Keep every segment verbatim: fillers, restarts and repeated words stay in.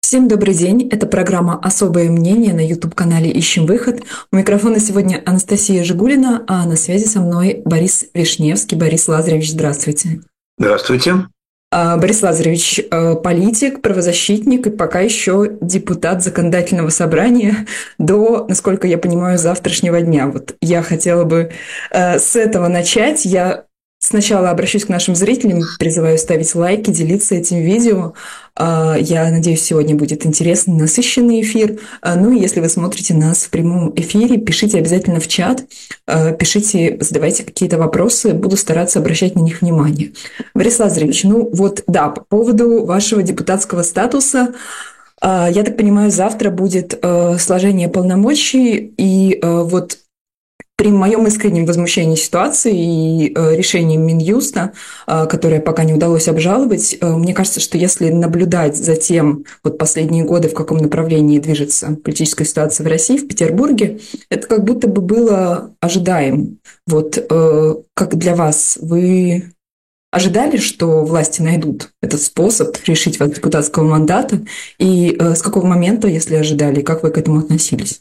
Всем добрый день. Это программа «Особое мнение» на YouTube-канале «Ищем выход». У микрофона сегодня Анастасия Жигулина, а на связи со мной Борис Вишневский. Борис Лазаревич, здравствуйте. Здравствуйте. А, Борис Лазаревич, политик, правозащитник и пока еще депутат Законодательного собрания до, насколько я понимаю, завтрашнего дня. Вот я хотела бы с этого начать. Я Сначала обращусь к нашим зрителям, призываю ставить лайки, делиться этим видео. Я надеюсь, сегодня будет интересный, насыщенный эфир. Ну и если вы смотрите нас в прямом эфире, пишите обязательно в чат, пишите, задавайте какие-то вопросы, буду стараться обращать на них внимание. Борис Лазаревич, ну вот да, по поводу вашего депутатского статуса, я так понимаю, завтра будет сложение полномочий, и вот при моем искреннем возмущении ситуации и э, решением Минюста, э, которое пока не удалось обжаловать, э, мне кажется, что если наблюдать за тем, вот последние годы, в каком направлении движется политическая ситуация в России, в Петербурге, это как будто бы было ожидаемо. Вот э, как для вас, вы ожидали, что власти найдут этот способ решить вас депутатского мандата? И э, с какого момента, если ожидали, как вы к этому относились?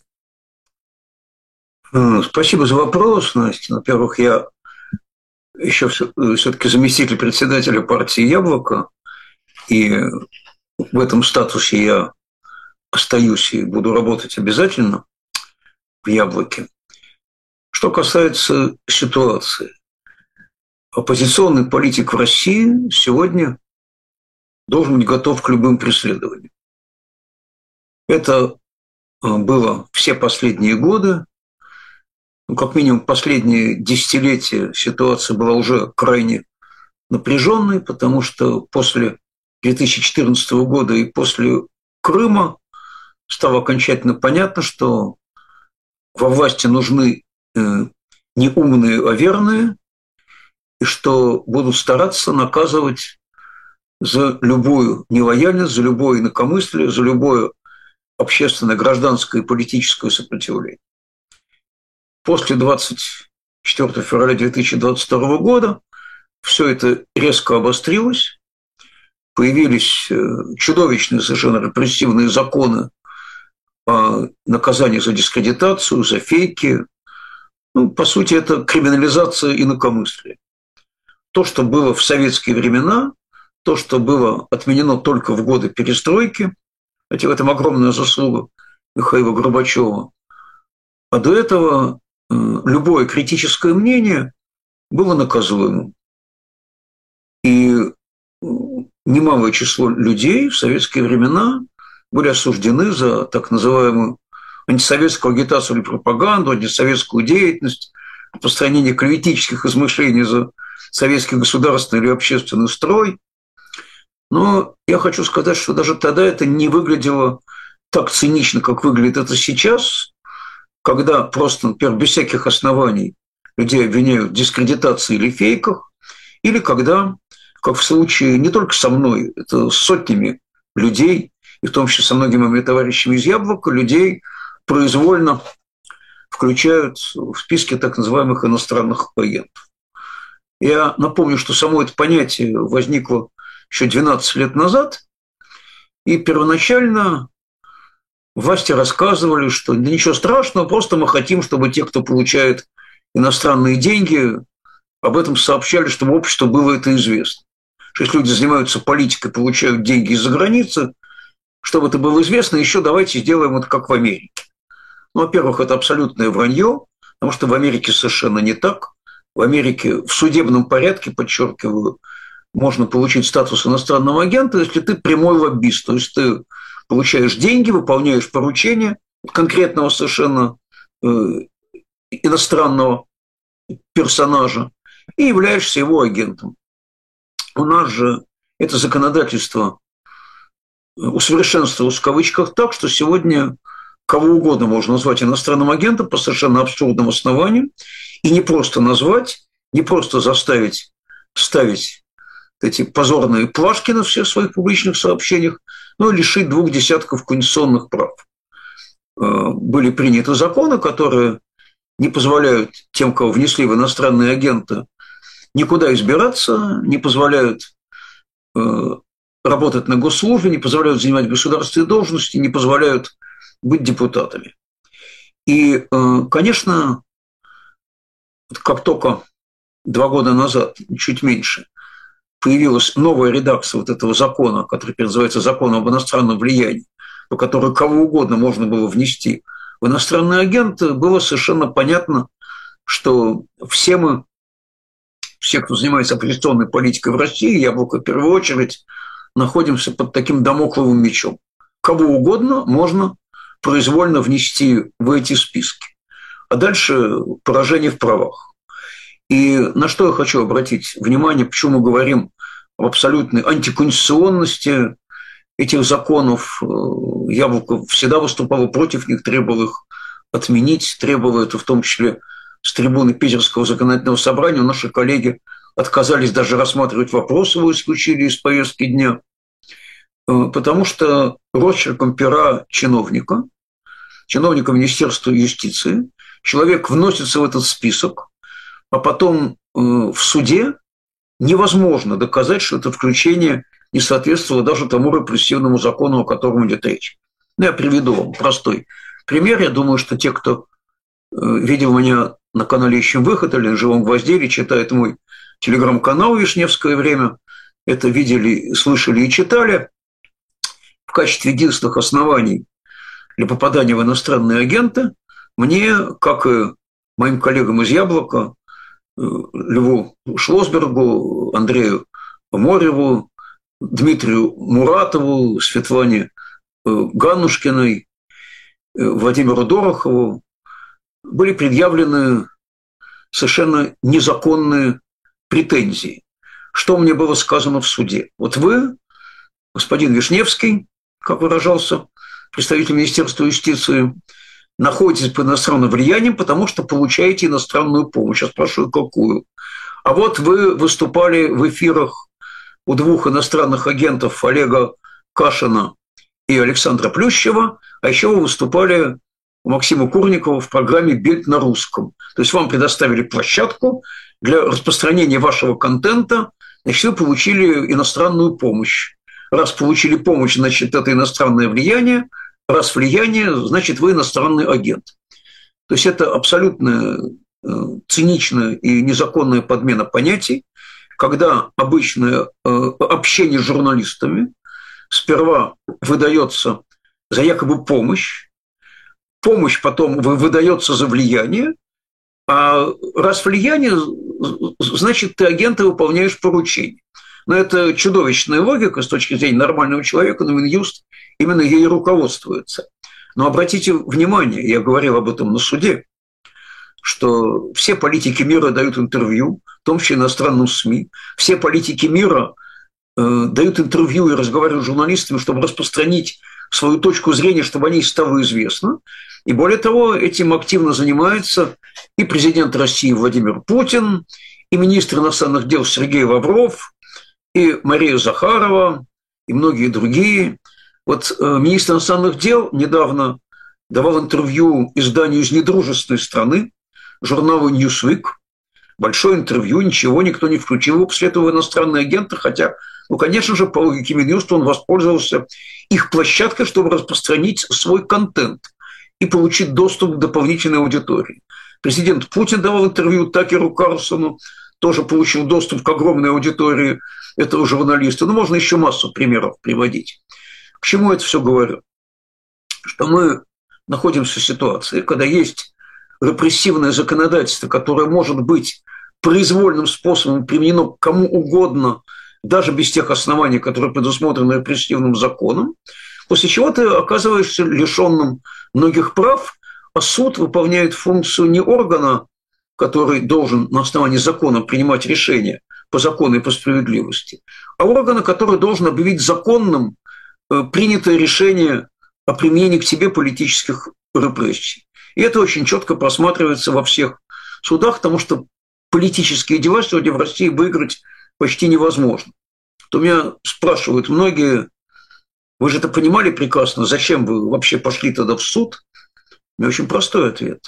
Спасибо за вопрос, Настя. Во-первых, я еще все-таки заместитель председателя партии «Яблоко», и в этом статусе я остаюсь и буду работать обязательно в «Яблоке». Что касается ситуации, оппозиционный политик в России сегодня должен быть готов к любым преследованиям. Это было все последние годы. Ну, как минимум, последние десятилетия ситуация была уже крайне напряженной, потому что после две тысячи четырнадцатого года и после Крыма стало окончательно понятно, что во власти нужны не умные, а верные, и что будут стараться наказывать за любую нелояльность, за любое инакомыслие, за любое общественное, гражданское и политическое сопротивление. После двадцать четвёртого февраля две тысячи двадцать второго года все это резко обострилось, появились чудовищные совершенно репрессивные законы о наказании за дискредитацию, за фейки. Ну, по сути, это криминализация инакомыслия. То, что было в советские времена, то, что было отменено только в годы перестройки, кстати, в этом огромная заслуга Михаила Горбачева, а до этого любое критическое мнение было наказуемым. И немалое число людей в советские времена были осуждены за так называемую антисоветскую агитацию или пропаганду, антисоветскую деятельность, распространение клеветнических измышлений за советский государственный или общественный строй. Но я хочу сказать, что даже тогда это не выглядело так цинично, как выглядит это сейчас, когда просто, например, без всяких оснований людей обвиняют в дискредитации или фейках, или когда, как в случае не только со мной, это с сотнями людей, и в том числе со многими моими товарищами из «Яблока», людей произвольно включают в списки так называемых иностранных агентов. Я напомню, что само это понятие возникло еще двенадцать лет назад, и первоначально власти рассказывали, что да ничего страшного, просто мы хотим, чтобы те, кто получает иностранные деньги, об этом сообщали, чтобы обществу было это известно. Что если люди занимаются политикой, получают деньги из-за границы, чтобы это было известно, еще давайте сделаем это как в Америке. Ну, во-первых, это абсолютное вранье, потому что в Америке совершенно не так. В Америке в судебном порядке, подчеркиваю, можно получить статус иностранного агента, если ты прямой лоббист, то есть ты получаешь деньги, выполняешь поручения конкретного совершенно э, иностранного персонажа и являешься его агентом. У нас же это законодательство усовершенствовалось в кавычках так, что сегодня кого угодно можно назвать иностранным агентом по совершенно абсурдным основаниям, и не просто назвать, не просто заставить ставить эти позорные плашки на всех своих публичных сообщениях, но и лишить двух десятков конституционных прав. Были приняты законы, которые не позволяют тем, кого внесли в иностранные агенты, никуда избираться, не позволяют работать на госслужбе, не позволяют занимать государственные должности, не позволяют быть депутатами. И, конечно, как только два года назад, чуть меньше, появилась новая редакция вот этого закона, который называется «Закон об иностранном влиянии», по которому кого угодно можно было внести в иностранный агент, было совершенно понятно, что все мы, все, кто занимается оппозиционной политикой в России, Яблоко в первую очередь, находимся под таким дамокловым мечом. Кого угодно можно произвольно внести в эти списки. А дальше поражение в правах. И на что я хочу обратить внимание, почему мы говорим об абсолютной антиконституционности этих законов. Яблоко всегда выступало против них, требовал их отменить, требовал это в том числе с трибуны Питерского законодательного собрания. Наши коллеги отказались даже рассматривать вопрос, его исключили из повестки дня, потому что росчерком пера чиновника, чиновника Министерства юстиции, человек вносится в этот список, а потом в суде невозможно доказать, что это включение не соответствовало даже тому репрессивному закону, о котором идет речь. Ну, я приведу вам простой пример. Я думаю, что те, кто видел меня на канале «Ищем выход» или на «Живом гвозде», или читает мой телеграм-канал «Вишневское время», это видели, слышали и читали. В качестве единственных оснований для попадания в иностранные агенты мне, как и моим коллегам из «Яблока», Льву Шлосбергу, Андрею Мореву, Дмитрию Муратову, Светлане Ганушкиной, Владимиру Дорохову были предъявлены совершенно незаконные претензии. Что мне было сказано в суде? Вот вы, господин Вишневский, как выражался представитель Министерства юстиции, находитесь под иностранным влиянием, потому что получаете иностранную помощь. Я спрашиваю, какую? А вот вы выступали в эфирах у двух иностранных агентов Олега Кашина и Александра Плющева, а еще вы выступали у Максима Курникова в программе «Бельт на русском». То есть вам предоставили площадку для распространения вашего контента, значит, вы получили иностранную помощь. Раз получили помощь, значит, это иностранное влияние. Раз влияние, значит, вы иностранный агент. То есть это абсолютно циничная и незаконная подмена понятий, когда обычное общение с журналистами сперва выдается за якобы помощь, помощь потом выдается за влияние, а раз влияние, значит, ты агент и выполняешь поручение. Но это чудовищная логика с точки зрения нормального человека, но Минюст именно ей руководствуется. Но обратите внимание, я говорил об этом на суде, что все политики мира дают интервью, в том числе иностранным СМИ, все политики мира э, дают интервью и разговаривают с журналистами, чтобы распространить свою точку зрения, чтобы о ней стало известно. И более того, этим активно занимается и президент России Владимир Путин, и министр иностранных дел Сергей Лавров, и Мария Захарова, и многие другие. Вот э, министр иностранных дел недавно давал интервью изданию из недружественной страны, журналу Newsweek. Большое интервью, ничего, никто не включил его после этого в иностранные агенты, хотя, ну, конечно же, по логике Минюста он воспользовался их площадкой, чтобы распространить свой контент и получить доступ к дополнительной аудитории. Президент Путин давал интервью Такеру Карлсону, тоже получил доступ к огромной аудитории этого журналиста. Ну, можно еще массу примеров приводить. К чему я это все говорю? Что мы находимся в ситуации, когда есть репрессивное законодательство, которое может быть произвольным способом применено к кому угодно, даже без тех оснований, которые предусмотрены репрессивным законом, после чего ты оказываешься лишенным многих прав, а суд выполняет функцию не органа, который должен на основании закона принимать решения по закону и по справедливости, а органа, который должен объявить законным принятое решение о применении к тебе политических репрессий. И это очень четко просматривается во всех судах, потому что политические дела сегодня в России выиграть почти невозможно. То меня спрашивают многие, вы же это понимали прекрасно, зачем вы вообще пошли тогда в суд? У меня очень простой ответ.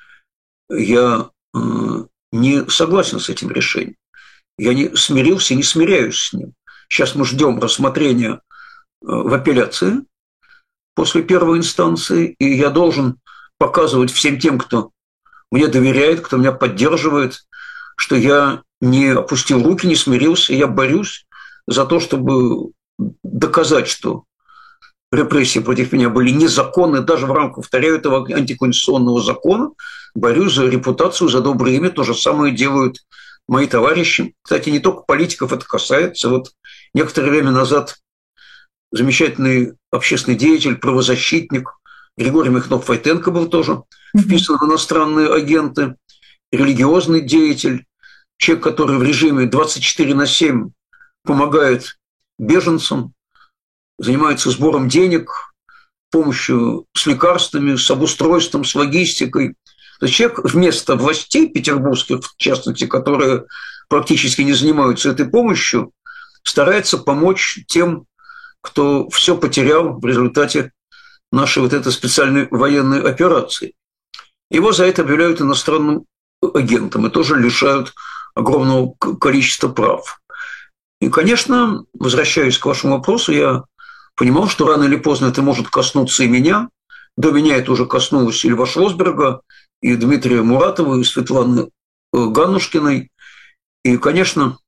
Я не согласен с этим решением. Я не смирился и не смиряюсь с ним. Сейчас мы ждем рассмотрения в апелляции после первой инстанции, и я должен показывать всем тем, кто мне доверяет, кто меня поддерживает, что я не опустил руки, не смирился, я борюсь за то, чтобы доказать, что репрессии против меня были незаконны, даже в рамках, повторяю, этого антиконституционного закона. Борюсь за репутацию, за доброе имя. То же самое делают мои товарищи. Кстати, не только политиков это касается. Вот некоторое время назад замечательный общественный деятель, правозащитник Григорий Михнов-Войтенко был тоже вписан в иностранные агенты, религиозный деятель, человек, который в режиме двадцать четыре на семь помогает беженцам, занимается сбором денег, помощью с лекарствами, с обустройством, с логистикой. То есть человек вместо властей петербургских, в частности, которые практически не занимаются этой помощью, старается помочь тем, кто все потерял в результате нашей вот этой специальной военной операции. Его за это объявляют иностранным агентом и тоже лишают огромного количества прав. И, конечно, возвращаясь к вашему вопросу, я понимал, что рано или поздно это может коснуться и меня. До меня это уже коснулось и Льва Шлосберга, и Дмитрия Муратова, и Светланы Ганушкиной. И, конечно,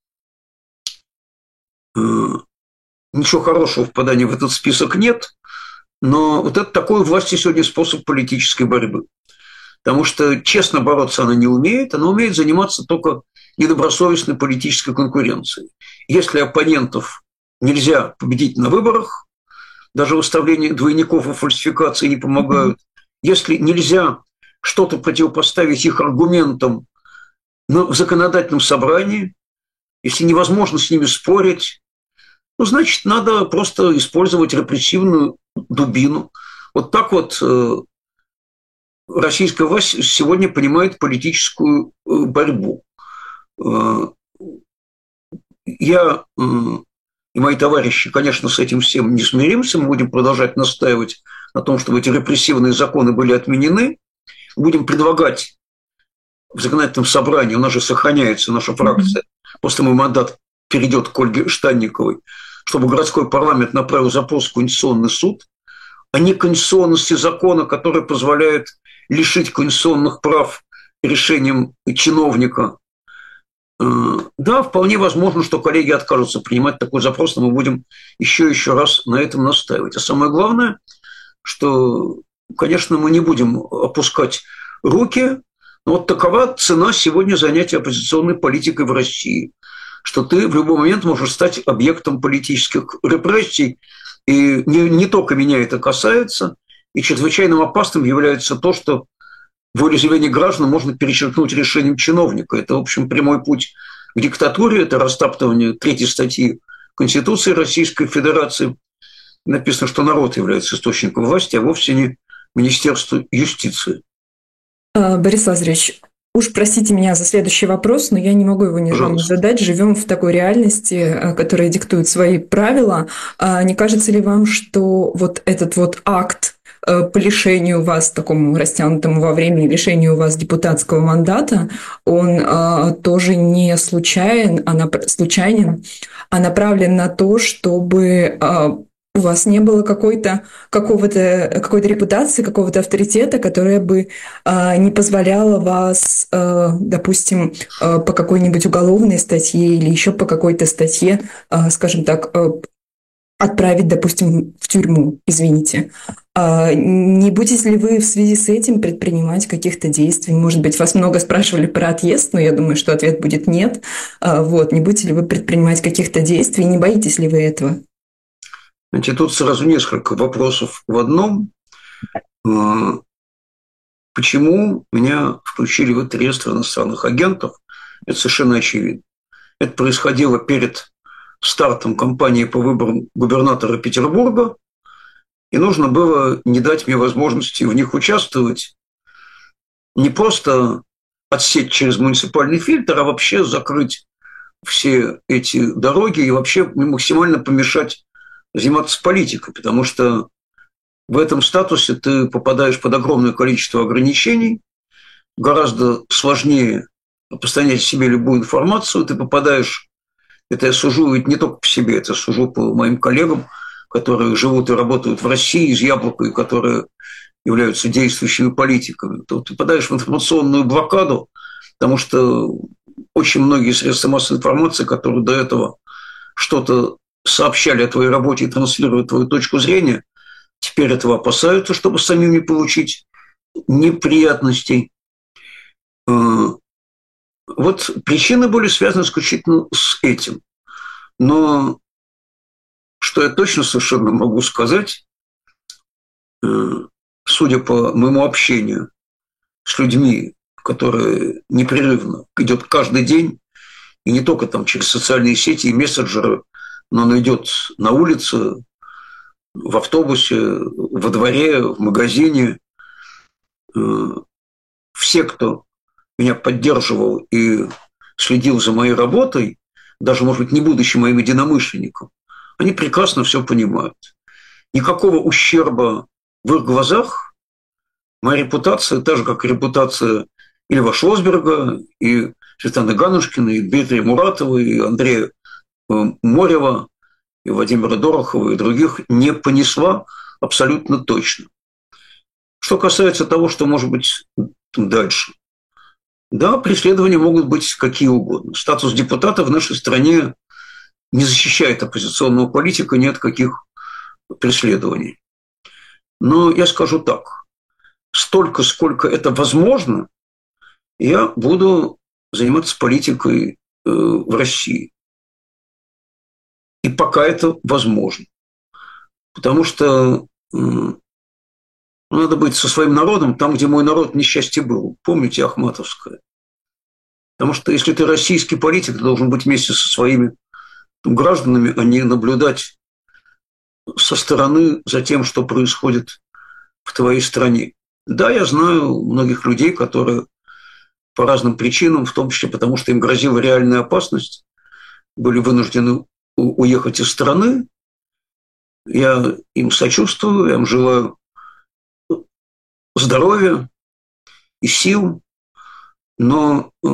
ничего хорошего в попадании в этот список нет, но вот это такой у власти сегодня способ политической борьбы. Потому что честно бороться она не умеет, она умеет заниматься только недобросовестной политической конкуренцией. Если оппонентов нельзя победить на выборах, даже выставление двойников и фальсификации не помогают, если нельзя что-то противопоставить их аргументам в законодательном собрании, если невозможно с ними спорить, ну, значит, надо просто использовать репрессивную дубину. Вот так вот российская власть сегодня понимает политическую борьбу. Я и мои товарищи, конечно, с этим всем не смиримся. Мы будем продолжать настаивать на том, чтобы эти репрессивные законы были отменены. Будем предлагать в законодательном собрании, у нас же сохраняется наша фракция, mm-hmm. после мой мандат перейдет к Ольге Штанниковой, чтобы городской парламент направил запрос в Конституционный суд о неконституционности закона, который позволяет лишить конституционных прав решением чиновника. Да, вполне возможно, что коллеги откажутся принимать такой запрос, но мы будем еще и еще раз на этом настаивать. А самое главное, что, конечно, мы не будем опускать руки, но вот такова цена сегодня занятия оппозиционной политикой в России, что ты в любой момент можешь стать объектом политических репрессий, и не, не только меня это касается, и чрезвычайно опасным является то, что волеизъявление граждан можно перечеркнуть решением чиновника. Это, в общем, прямой путь к диктатуре, это растаптывание третьей статьи Конституции Российской Федерации. Написано, что народ является источником власти, а вовсе не Министерство юстиции. Борис Лазаревич, уж простите меня за следующий вопрос, но я не могу его не вам задать. Живем в такой реальности, которая диктует свои правила. Не кажется ли вам, что вот этот вот акт по лишению вас, такому растянутому во времени, лишению вас депутатского мандата, он а, тоже не случайен, а нап- случайен, а направлен на то, чтобы а, у вас не было какой-то, какого-то, какой-то репутации, какого-то авторитета, которая бы а, не позволяла вас, а, допустим, а, по какой-нибудь уголовной статье или еще по какой-то статье, а, скажем так, а, отправить, допустим, в тюрьму, извините. А не будете ли вы в связи с этим предпринимать каких-то действий? Может быть, вас много спрашивали про отъезд, но я думаю, что ответ будет нет. А вот, не будете ли вы предпринимать каких-то действий? Не боитесь ли вы этого? Знаете, тут сразу несколько вопросов в одном. Почему меня включили в этот реестр иностранных агентов? Это совершенно очевидно. Это происходило перед стартом кампании по выборам губернатора Петербурга, и нужно было не дать мне возможности в них участвовать, не просто отсечь через муниципальный фильтр, а вообще закрыть все эти дороги и вообще максимально помешать заниматься политикой, потому что в этом статусе ты попадаешь под огромное количество ограничений, гораздо сложнее распространять себе любую информацию, ты попадаешь Это я сужу ведь не только по себе, это сужу по моим коллегам, которые живут и работают в России из Яблока, и которые являются действующими политиками. То ты попадаешь в информационную блокаду, потому что очень многие средства массовой информации, которые до этого что-то сообщали о твоей работе и транслируют твою точку зрения, теперь этого опасаются, чтобы самим не получить неприятностей. Вот причины были связаны исключительно с этим. Но что я точно совершенно могу сказать, судя по моему общению с людьми, которые непрерывно идет каждый день, и не только там через социальные сети и мессенджеры, но он идет на улице, в автобусе, во дворе, в магазине. Все, кто меня поддерживал и следил за моей работой, даже, может быть, не будучи моим единомышленником, они прекрасно все понимают. Никакого ущерба в их глазах моя репутация, так же, как и репутация и Льва Шлосберга, и Светланы Ганушкиной, и Дмитрия Муратова, и Андрея Морева, и Владимира Дорохова, и других, не понесла абсолютно точно. Что касается того, что может быть дальше. Да, преследования могут быть какие угодно. Статус депутата в нашей стране не защищает оппозиционного политика ни от каких преследований. Но я скажу так. Столько, сколько это возможно, я буду заниматься политикой в России. И пока это возможно. Потому что надо быть со своим народом там, где мой народ несчастье был. Помните Ахматовское? Потому что если ты российский политик, ты должен быть вместе со своими гражданами, а не наблюдать со стороны за тем, что происходит в твоей стране. Да, я знаю многих людей, которые по разным причинам, в том числе потому, что им грозила реальная опасность, были вынуждены уехать из страны. Я им сочувствую, я им желаю здоровья и сил, но э,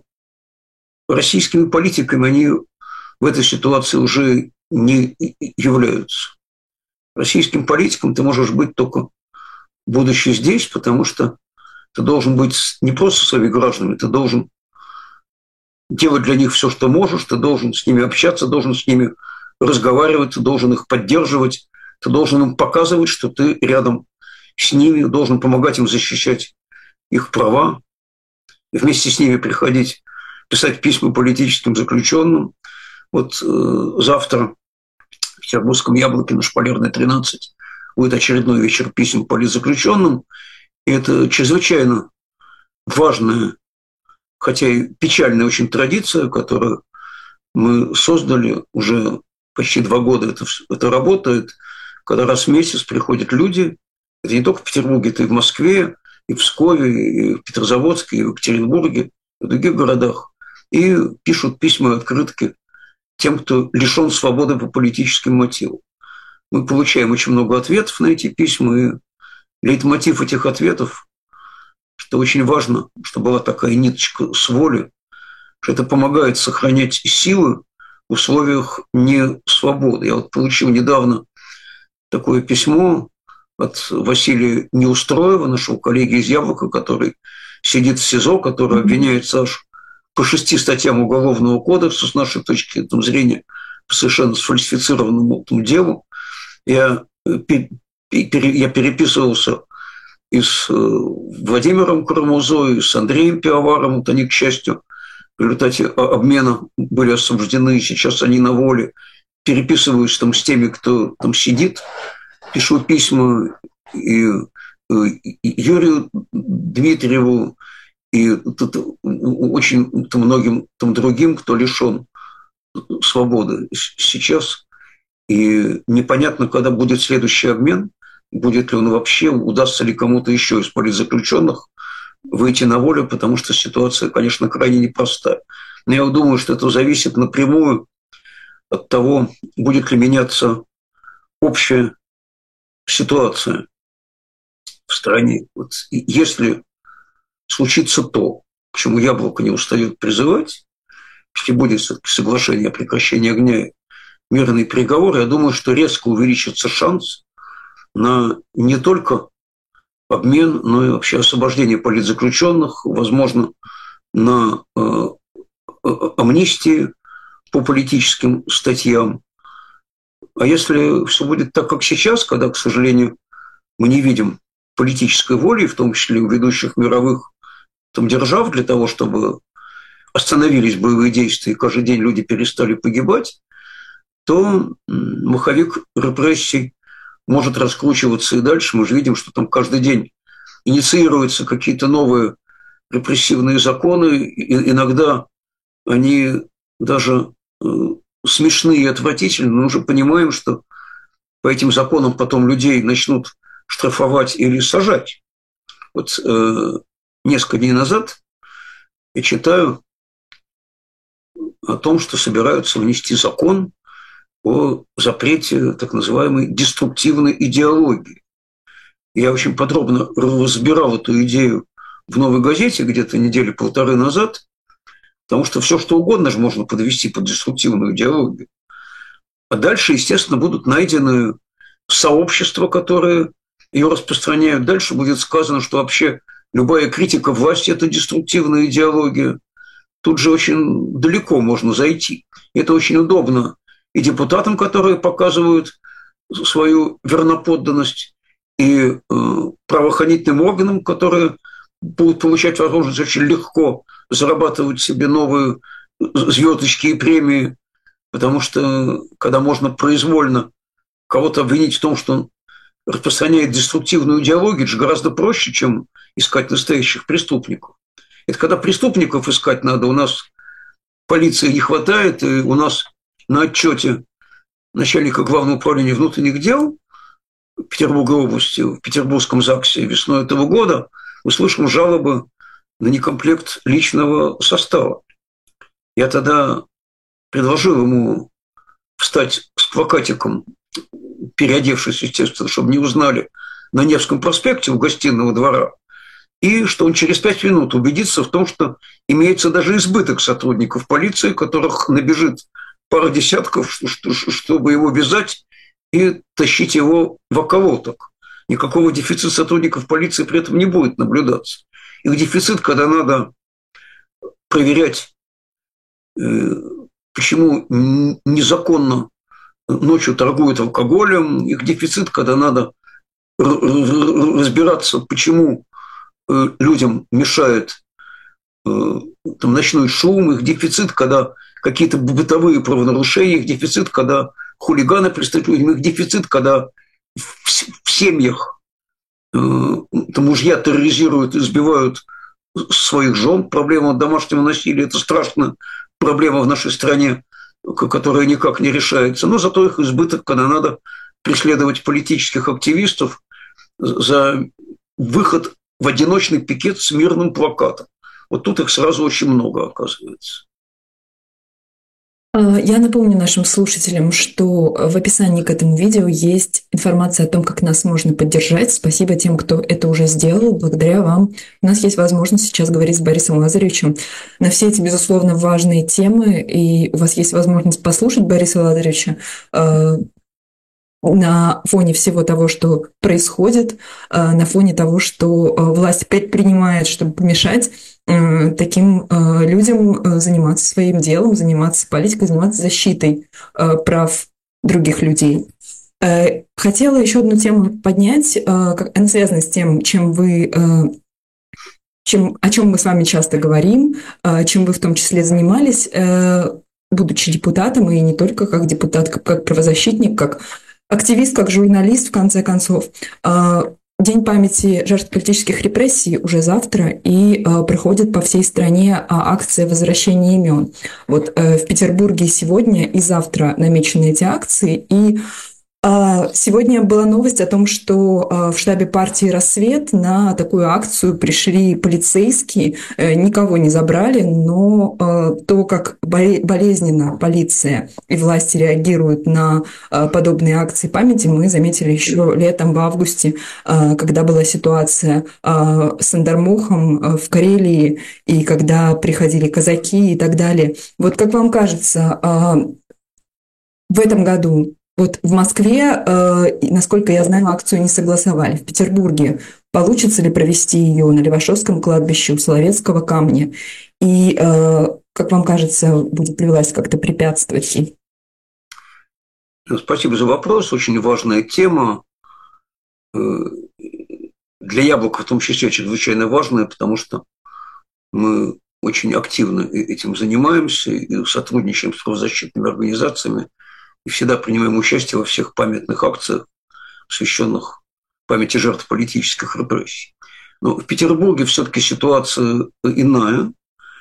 российскими политиками они в этой ситуации уже не являются. Российским политиком ты можешь быть только будучи здесь, потому что ты должен быть не просто своими гражданами, ты должен делать для них все, что можешь, ты должен с ними общаться, должен с ними разговаривать, ты должен их поддерживать, ты должен им показывать, что ты рядом с ними, должен помогать им защищать их права, и вместе с ними приходить, писать письма политическим заключенным. Вот э, завтра в Петербургском Яблоке на Шпалерной, тринадцать будет очередной вечер писем политзаключенным. И это чрезвычайно важная, хотя и печальная очень традиция, которую мы создали уже почти два года. Это, это работает, когда раз в месяц приходят люди. Это не только в Петербурге, это и в Москве, и в Пскове, и в и в Екатеринбурге, и в других городах. И пишут письма и открытки тем, кто лишен свободы по политическим мотивам. Мы получаем очень много ответов на эти письма, и лейтмотив этих ответов, что очень важно, что была такая ниточка с воли, что это помогает сохранять силы в условиях несвободы. Я вот получил недавно такое письмо от Василия Неустроева, нашего коллеги из Яблока, который сидит в СИЗО, который обвиняется аж по шести статьям Уголовного кодекса, с нашей точки зрения, по совершенно сфальсифицированному этому делу. Я, я переписывался и с Владимиром Карамурзой, и с Андреем Пиаваром. Вот они, к счастью, в результате обмена были освобождены, и сейчас они на воле. Переписываюсь там с теми, кто там сидит, пишу письма и, и Юрию Дмитриеву, и очень там, многим там, другим, кто лишен свободы сейчас. И непонятно, когда будет следующий обмен, будет ли он вообще, удастся ли кому-то еще из политзаключенных выйти на волю, потому что ситуация, конечно, крайне непростая. Но я думаю, что это зависит напрямую от того, будет ли меняться общая ситуация в стране. Вот если случится то, к чему Яблоко не устает призывать, если будет соглашение о прекращении огня и мирные переговоры, я думаю, что резко увеличится шанс на не только обмен, но и вообще освобождение политзаключенных, возможно, на э, амнистии по политическим статьям. А если все будет так, как сейчас, когда, к сожалению, мы не видим политической воли, в том числе у ведущих мировых там, держав, для того, чтобы остановились боевые действия и каждый день люди перестали погибать, то маховик репрессий может раскручиваться и дальше. Мы же видим, что там каждый день инициируются какие-то новые репрессивные законы. И иногда они даже смешные и отвратительные, но мы уже понимаем, что по этим законам потом людей начнут штрафовать или сажать. Вот э, несколько дней назад я читаю о том, что собираются внести закон о запрете так называемой деструктивной идеологии. Я очень подробно разбирал эту идею в «Новой газете» где-то недели полторы назад, потому что все, что угодно же можно подвести под деструктивную идеологию. А дальше, естественно, будут найдены сообщества, которые ее распространяют. Дальше будет сказано, что вообще любая критика власти – это деструктивная идеология. Тут же очень далеко можно зайти. И это очень удобно и депутатам, которые показывают свою верноподданность, и э, правоохранительным органам, которые будут получать возможность очень легко зарабатывать себе новые звездочки и премии, потому что когда можно произвольно кого-то обвинить в том, что он распространяет деструктивную идеологию, это же гораздо проще, чем искать настоящих преступников. Это когда преступников искать надо, у нас полиции не хватает, и у нас на отчете начальника Главного управления внутренних дел Петербургской области, в Петербургском ЗАГСе весной этого года мы слышим жалобы на некомплект личного состава. Я тогда предложил ему встать с плакатиком, переодевшись, естественно, чтобы не узнали, на Невском проспекте у Гостиного двора, и что он через пять минут убедится в том, что имеется даже избыток сотрудников полиции, которых набежит пара десятков, чтобы его вязать и тащить его в околоток. Никакого дефицита сотрудников полиции при этом не будет наблюдаться. Их дефицит, когда надо проверять, почему незаконно ночью торгуют алкоголем, их дефицит, когда надо разбираться, почему людям мешает там, ночной шум, их дефицит, когда какие-то бытовые правонарушения, их дефицит, когда хулиганы преследуют, их дефицит, когда в семьях там, мужья терроризируют, избивают своих жен. Проблема домашнего насилия – это страшная проблема в нашей стране, которая никак не решается. Но зато их избыток, когда надо преследовать политических активистов за выход в одиночный пикет с мирным плакатом. Вот тут их сразу очень много оказывается. Я напомню нашим слушателям, что в описании к этому видео есть информация о том, как нас можно поддержать. Спасибо тем, кто это уже сделал. Благодаря вам у нас есть возможность сейчас говорить с Борисом Лазаревичем на все эти, безусловно, важные темы. И у вас есть возможность послушать Бориса Лазаревича на фоне всего того, что происходит, на фоне того, что власть предпринимает, чтобы помешать таким людям заниматься своим делом, заниматься политикой, заниматься защитой прав других людей. Хотела еще одну тему поднять, она связана с тем, чем вы, чем, о чем мы с вами часто говорим, чем вы в том числе занимались, будучи депутатом, и не только как депутат, как правозащитник, как активист, как журналист, в конце концов. День памяти жертв политических репрессий уже завтра, и проходит по всей стране акция возвращения имен. Вот в Петербурге сегодня и завтра намечены эти акции, и Сегодня была новость о том, что в штабе партии «Рассвет» на такую акцию пришли полицейские, никого не забрали, но то, как болезненно полиция и власти реагируют на подобные акции памяти, мы заметили еще летом, в августе, когда была ситуация с Андармохом в Карелии, и когда приходили казаки и так далее. Вот как вам кажется, в этом году вот в Москве, э, насколько я знаю, акцию не согласовали. В Петербурге получится ли провести ее на Левашовском кладбище у Соловецкого камня? И, э, как вам кажется, будет ли власть как-то препятствовать ей? Спасибо за вопрос. Очень важная тема. Для Яблока в том числе чрезвычайно важная, потому что мы очень активно этим занимаемся и сотрудничаем с правозащитными организациями. И всегда принимаем участие во всех памятных акциях, посвященных памяти жертв политических репрессий. Но в Петербурге все-таки ситуация иная.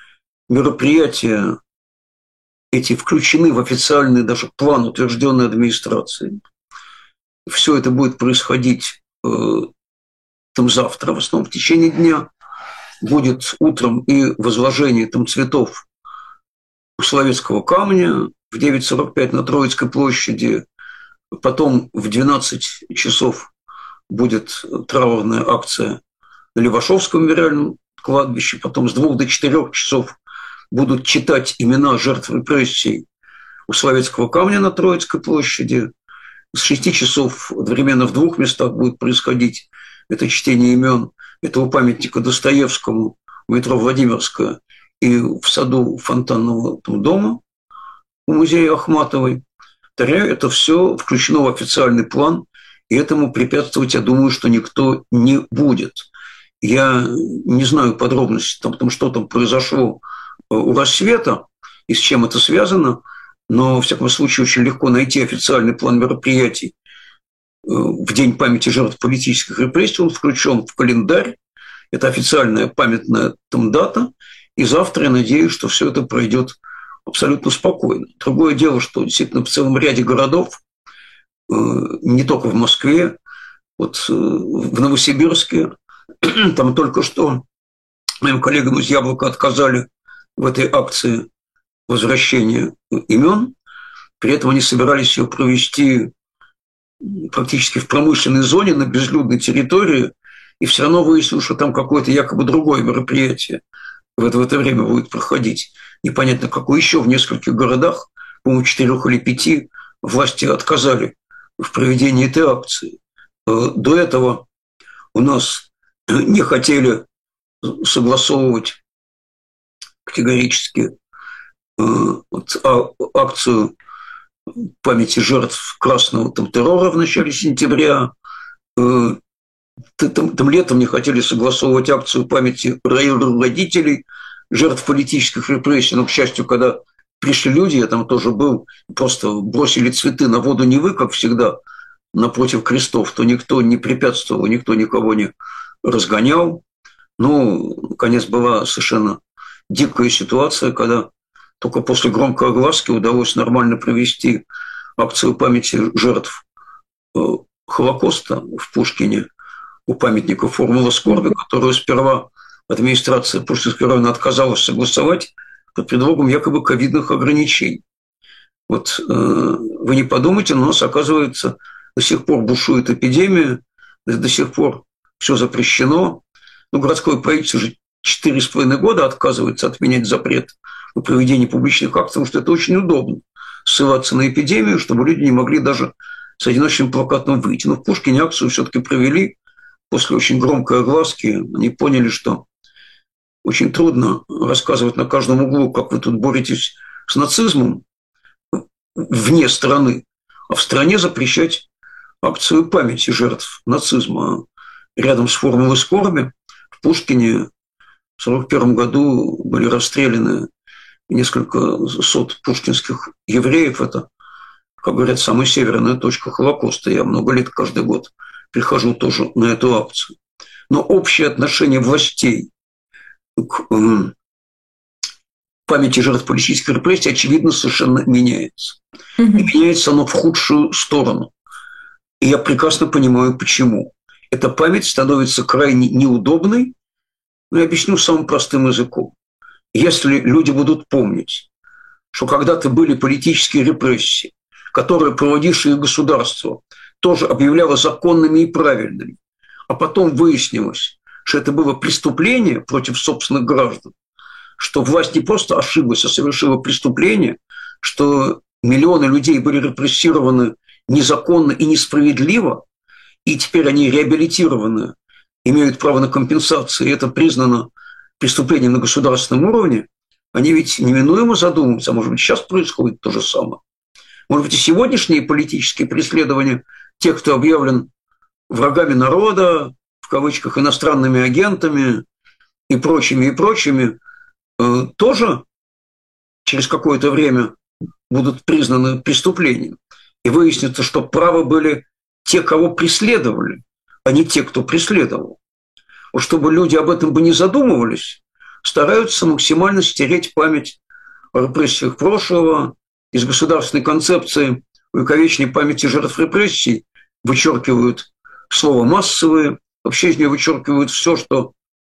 Мероприятия эти включены в официальный даже план, утвержденный администрацией. Все это будет происходить э, там завтра, в основном в течение дня. Будет утром и возложение там цветов у Соловецкого камня, в девять сорок пять на Троицкой площади, потом в двенадцать часов будет траурная акция на Левашовском мемориальном кладбище, потом с двух до четырех часов будут читать имена жертв репрессий у Соловецкого камня на Троицкой площади, с шести часов одновременно в двух местах будет происходить это чтение имен этого памятника Достоевскому в метро Владимирская и в саду Фонтанного дома у музея Ахматовой. Повторяю, это все включено в официальный план, и этому препятствовать, я думаю, что никто не будет. Я не знаю подробностей, там, там, что там произошло у «Рассвета» и с чем это связано, но, во всяком случае, очень легко найти официальный план мероприятий в День памяти жертв политических репрессий. Он включен в календарь. Это официальная памятная там дата. И завтра я надеюсь, что все это пройдет абсолютно спокойно. Другое дело, что действительно в целом ряде городов, не только в Москве, вот в Новосибирске, там только что моим коллегам из «Яблока» отказали в этой акции возвращения имен. При этом они собирались ее провести практически в промышленной зоне, на безлюдной территории, и все равно выяснилось, что там какое-то якобы другое мероприятие в это, в это время будет проходить. Непонятно, какое еще в нескольких городах, по-моему, четырех или пяти, власти отказали в проведении этой акции. До этого у нас не хотели согласовывать категорически акцию памяти жертв красного там, террора в начале сентября. Там, там летом не хотели согласовывать акцию памяти родителей жертв политических репрессий. Но, к счастью, когда пришли люди, я там тоже был, просто бросили цветы на воду Невы, как всегда, напротив крестов, то никто не препятствовал, никто никого не разгонял. Ну, наконец, была совершенно дикая ситуация, когда только после громкой огласки удалось нормально провести акцию памяти жертв Холокоста в Пушкине у памятника «Формула скорби», которую сперва администрация Пушкинского района отказалась согласовать под предлогом якобы ковидных ограничений. Вот э, вы не подумайте, но у нас, оказывается, до сих пор бушует эпидемия, до сих пор все запрещено. Ну, городское правительство уже четыре с половиной года отказывается отменять запрет на проведение публичных акций, потому что это очень удобно ссылаться на эпидемию, чтобы люди не могли даже с одиночным плакатом выйти. Но в Пушкине акцию все-таки провели после очень громкой огласки. Они поняли, что очень трудно рассказывать на каждом углу, как вы тут боретесь с нацизмом вне страны, а в стране запрещать акцию памяти жертв нацизма. Рядом с «Формулой скорби» в Пушкине в сорок первом году были расстреляны несколько сот пушкинских евреев. Это, как говорят, самая северная точка Холокоста. Я много лет каждый год прихожу тоже на эту акцию. Но общее отношение властей к памяти жертв политических репрессий, очевидно, совершенно меняется. И меняется оно в худшую сторону. И я прекрасно понимаю, почему. Эта память становится крайне неудобной. Но я объясню самым простым языком. Если люди будут помнить, что когда-то были политические репрессии, которые проводившее государство тоже объявляло законными и правильными, а потом выяснилось, что это было преступление против собственных граждан, что власть не просто ошиблась, а совершила преступление, что миллионы людей были репрессированы незаконно и несправедливо, и теперь они реабилитированы, имеют право на компенсацию, и это признано преступлением на государственном уровне, они ведь неминуемо задумываются, а может быть, сейчас происходит то же самое. Может быть, и сегодняшние политические преследования тех, кто объявлен врагами народа, в кавычках, иностранными агентами и прочими, и прочими, тоже через какое-то время будут признаны преступлением. И выяснится, что правы были те, кого преследовали, а не те, кто преследовал. Вот чтобы люди об этом бы не задумывались, стараются максимально стереть память о репрессиях прошлого, из государственной концепции увековеченной памяти жертв репрессий вычеркивают слово «массовые», вообще из нее вычеркивают все, что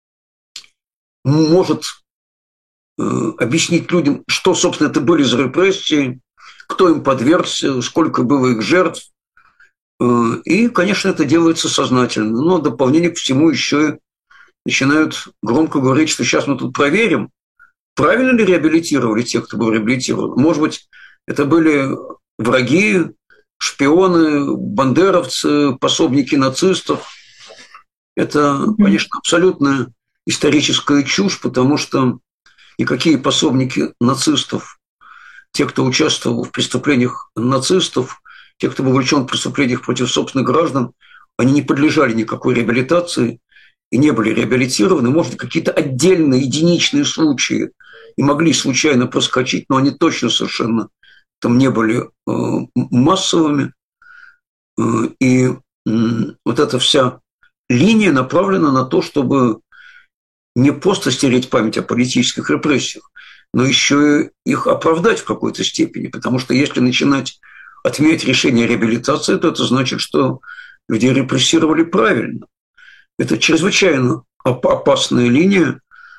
может э, объяснить людям, что, собственно, это были за репрессии, кто им подвергся, сколько было их жертв. Э, и, конечно, это делается сознательно. Но в дополнение к всему еще и начинают громко говорить, что сейчас мы тут проверим, правильно ли реабилитировали тех, кто был реабилитирован. Может быть, это были враги, шпионы, бандеровцы, пособники нацистов. Это, конечно, абсолютная историческая чушь, потому что никакие пособники нацистов, те, кто участвовал в преступлениях нацистов, те, кто был вовлечен в преступлениях против собственных граждан, они не подлежали никакой реабилитации и не были реабилитированы. Может, какие-то отдельные, единичные случаи и могли случайно проскочить, но они точно совершенно там не были э, массовыми. Э, и э, вот эта вся линия направлена на то, чтобы не просто стереть память о политических репрессиях, но еще и их оправдать в какой-то степени. Потому что если начинать отменять решение о реабилитации, то это значит, что людей репрессировали правильно. Это чрезвычайно опасная линия.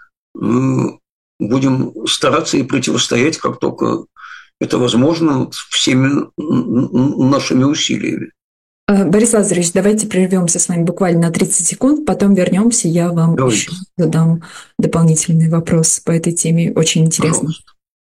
Будем стараться и противостоять, как только это возможно, всеми нашими усилиями. Борис Лазаревич, давайте прервемся с вами буквально на тридцать секунд, потом вернемся, я вам давайте. еще задам дополнительный вопрос по этой теме. Очень интересно. Пожалуйста.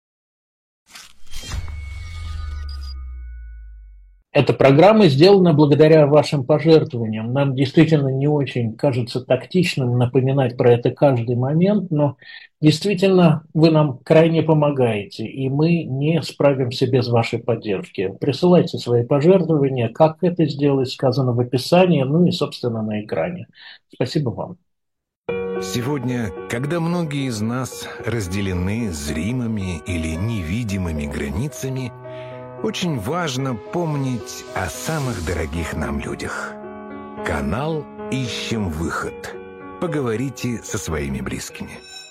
Эта программа сделана благодаря вашим пожертвованиям. Нам действительно не очень кажется тактичным напоминать про это каждый момент, но действительно вы нам крайне помогаете, и мы не справимся без вашей поддержки. Присылайте свои пожертвования. Как это сделать, сказано в описании, ну и, собственно, на экране. Спасибо вам. Сегодня, когда многие из нас разделены зримыми или невидимыми границами, очень важно помнить о самых дорогих нам людях. Канал «Ищем выход». Поговорите со своими близкими.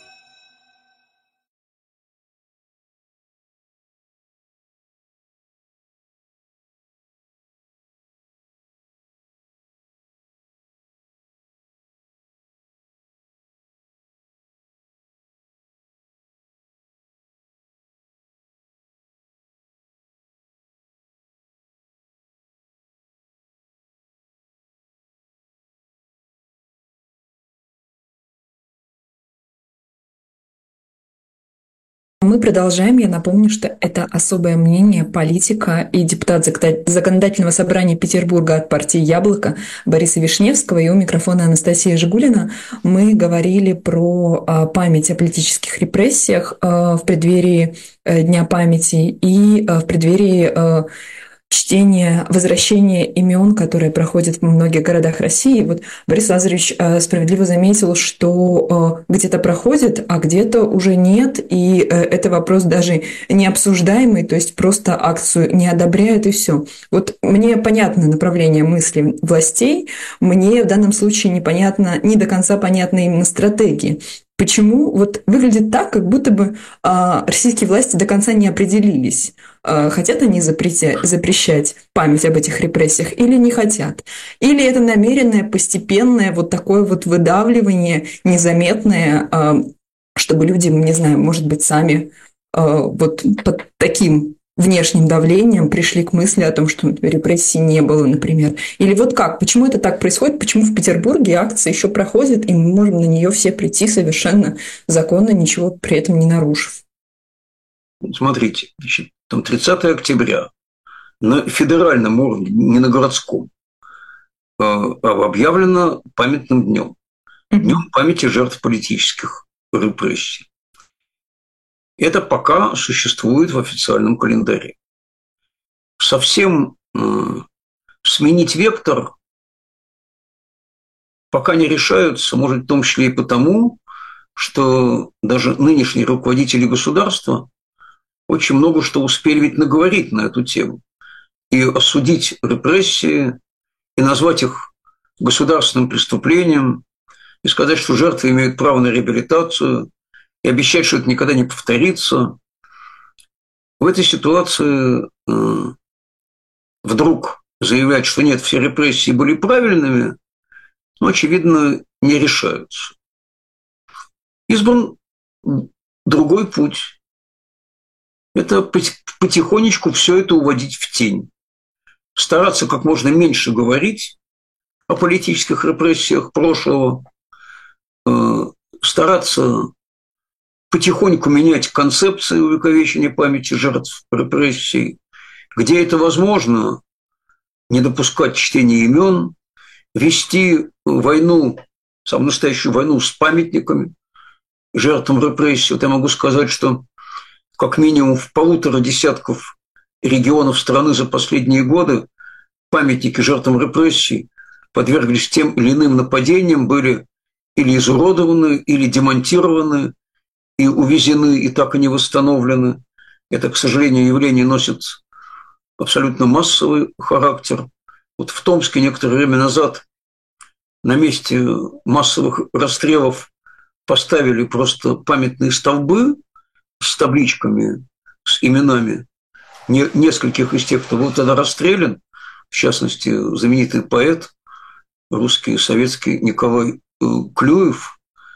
Мы продолжаем. Я напомню, что это особое мнение политика и депутат Законодательного собрания Петербурга от партии «Яблоко» Бориса Вишневского, и у микрофона Анастасия Жигулина. Мы говорили про память о политических репрессиях в преддверии Дня памяти и в преддверии чтение, возвращение имен, которые проходят в многих городах России. Вот Борис Лазаревич справедливо заметил, что где-то проходит, а где-то уже нет, и это вопрос даже не обсуждаемый, то есть просто акцию не одобряют и все. Вот мне понятно направление мысли властей, мне в данном случае непонятно, не до конца понятна именно стратегия. почему вот выглядит так, как будто бы э, российские власти до конца не определились, э, хотят они запретя- запрещать память об этих репрессиях или не хотят. Или это намеренное, постепенное вот такое вот выдавливание, незаметное, э, чтобы люди, не знаю, может быть, сами э, вот под таким внешним давлением пришли к мысли о том, что репрессий не было, например. Или вот как? Почему это так происходит? Почему в Петербурге акция еще проходит, и мы можем на нее все прийти совершенно законно, ничего при этом не нарушив? Смотрите, значит, там тридцатого октября на федеральном уровне, не на городском, объявлено памятным днем. Днем памяти жертв политических репрессий. Это пока существует в официальном календаре. Совсем э, сменить вектор пока не решаются, может, в том числе и потому, что даже нынешние руководители государства очень много что успели ведь наговорить на эту тему. И осудить репрессии, и назвать их государственным преступлением, и сказать, что жертвы имеют право на реабилитацию, и обещать, что это никогда не повторится. В этой ситуации э, вдруг заявлять, что нет, все репрессии были правильными, ну, очевидно, не решаются. Избран другой путь. Это потихонечку все это уводить в тень. Стараться как можно меньше говорить о политических репрессиях прошлого, э, стараться потихоньку менять концепции увековечения памяти жертв репрессий, где это возможно, не допускать чтения имен, вести войну, самую настоящую войну с памятниками жертвам репрессий. Вот я могу сказать, что как минимум в полутора десятков регионов страны за последние годы памятники жертвам репрессий подверглись тем или иным нападениям, были или изуродованы, или демонтированы, и увезены, и так и не восстановлены. Это, к сожалению, явление носит абсолютно массовый характер. Вот в Томске некоторое время назад на месте массовых расстрелов поставили просто памятные столбы с табличками, с именами нескольких из тех, кто был тогда расстрелян, в частности, знаменитый поэт русский, советский Николай Клюев.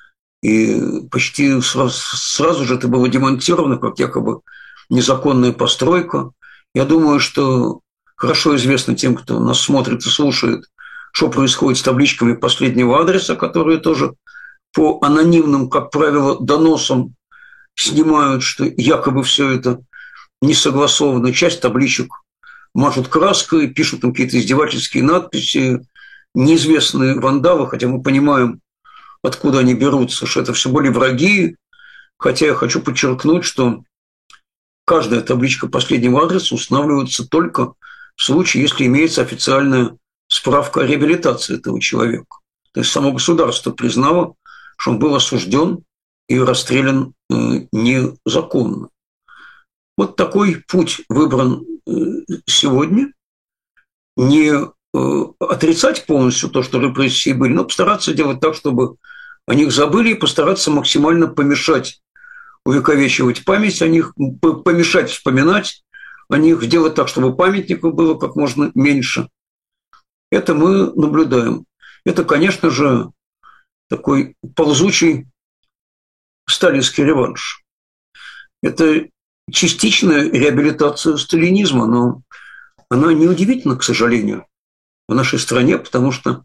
И почти сразу, сразу же это было демонтировано, как якобы незаконная постройка. Я думаю, что хорошо известно тем, кто нас смотрит и слушает, что происходит с табличками последнего адреса, которые тоже по анонимным, как правило, доносам снимают, что якобы все это не согласовано. Часть табличек мажут краской, пишут там какие-то издевательские надписи, неизвестные вандалы, хотя мы понимаем, откуда они берутся, что это все были враги. Хотя я хочу подчеркнуть, что каждая табличка последнего адреса устанавливается только в случае, если имеется официальная справка о реабилитации этого человека. То есть само государство признало, что он был осужден и расстрелян незаконно. Вот такой путь выбран сегодня. Не отрицать полностью то, что репрессии были, но постараться делать так, чтобы о них забыли, и постараться максимально помешать увековечивать память о них, помешать вспоминать о них, сделать так, чтобы памятников было как можно меньше. Это мы наблюдаем. Это, конечно же, такой ползучий сталинский реванш. Это частичная реабилитация сталинизма, но она неудивительна, к сожалению, в нашей стране, потому что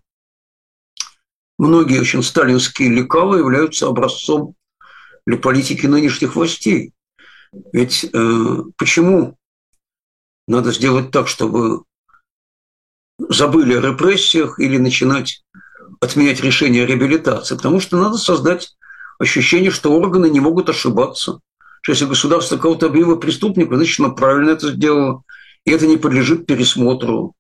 многие очень сталинские лекала являются образцом для политики нынешних властей. Ведь э, почему надо сделать так, чтобы забыли о репрессиях или начинать отменять решение о реабилитации? Потому что надо создать ощущение, что органы не могут ошибаться. Что если государство кого-то объявило преступником, значит, оно правильно это сделало, и это не подлежит пересмотру.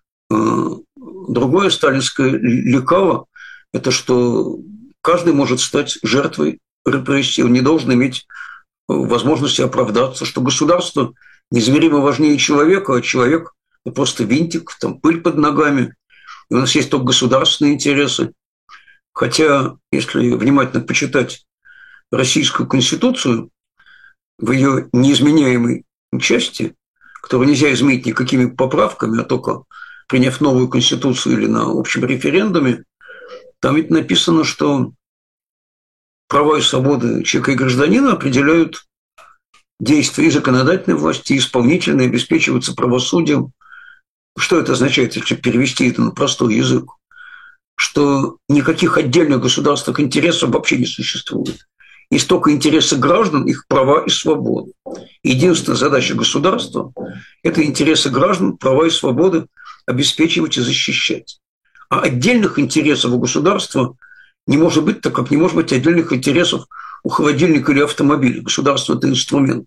Другое сталинское лекало – это что каждый может стать жертвой репрессий, он не должен иметь возможности оправдаться, что государство неизмеримо важнее человека, а человек – это просто винтик, там пыль под ногами, и у нас есть только государственные интересы. Хотя, если внимательно почитать Российскую Конституцию в ее неизменяемой части, которую нельзя изменить никакими поправками, а только приняв новую Конституцию или на общем референдуме, там ведь написано, что права и свободы человека и гражданина определяют действия и законодательной власти, и исполнительной, обеспечиваются правосудием. Что это означает, если перевести это на простой язык? Что никаких отдельных государственных интересов вообще не существует. Есть только интересы граждан, их права и свободы. Единственная задача государства – это интересы граждан, права и свободы обеспечивать и защищать. А отдельных интересов у государства не может быть, так как не может быть отдельных интересов у холодильника или автомобиля. Государство – это инструмент.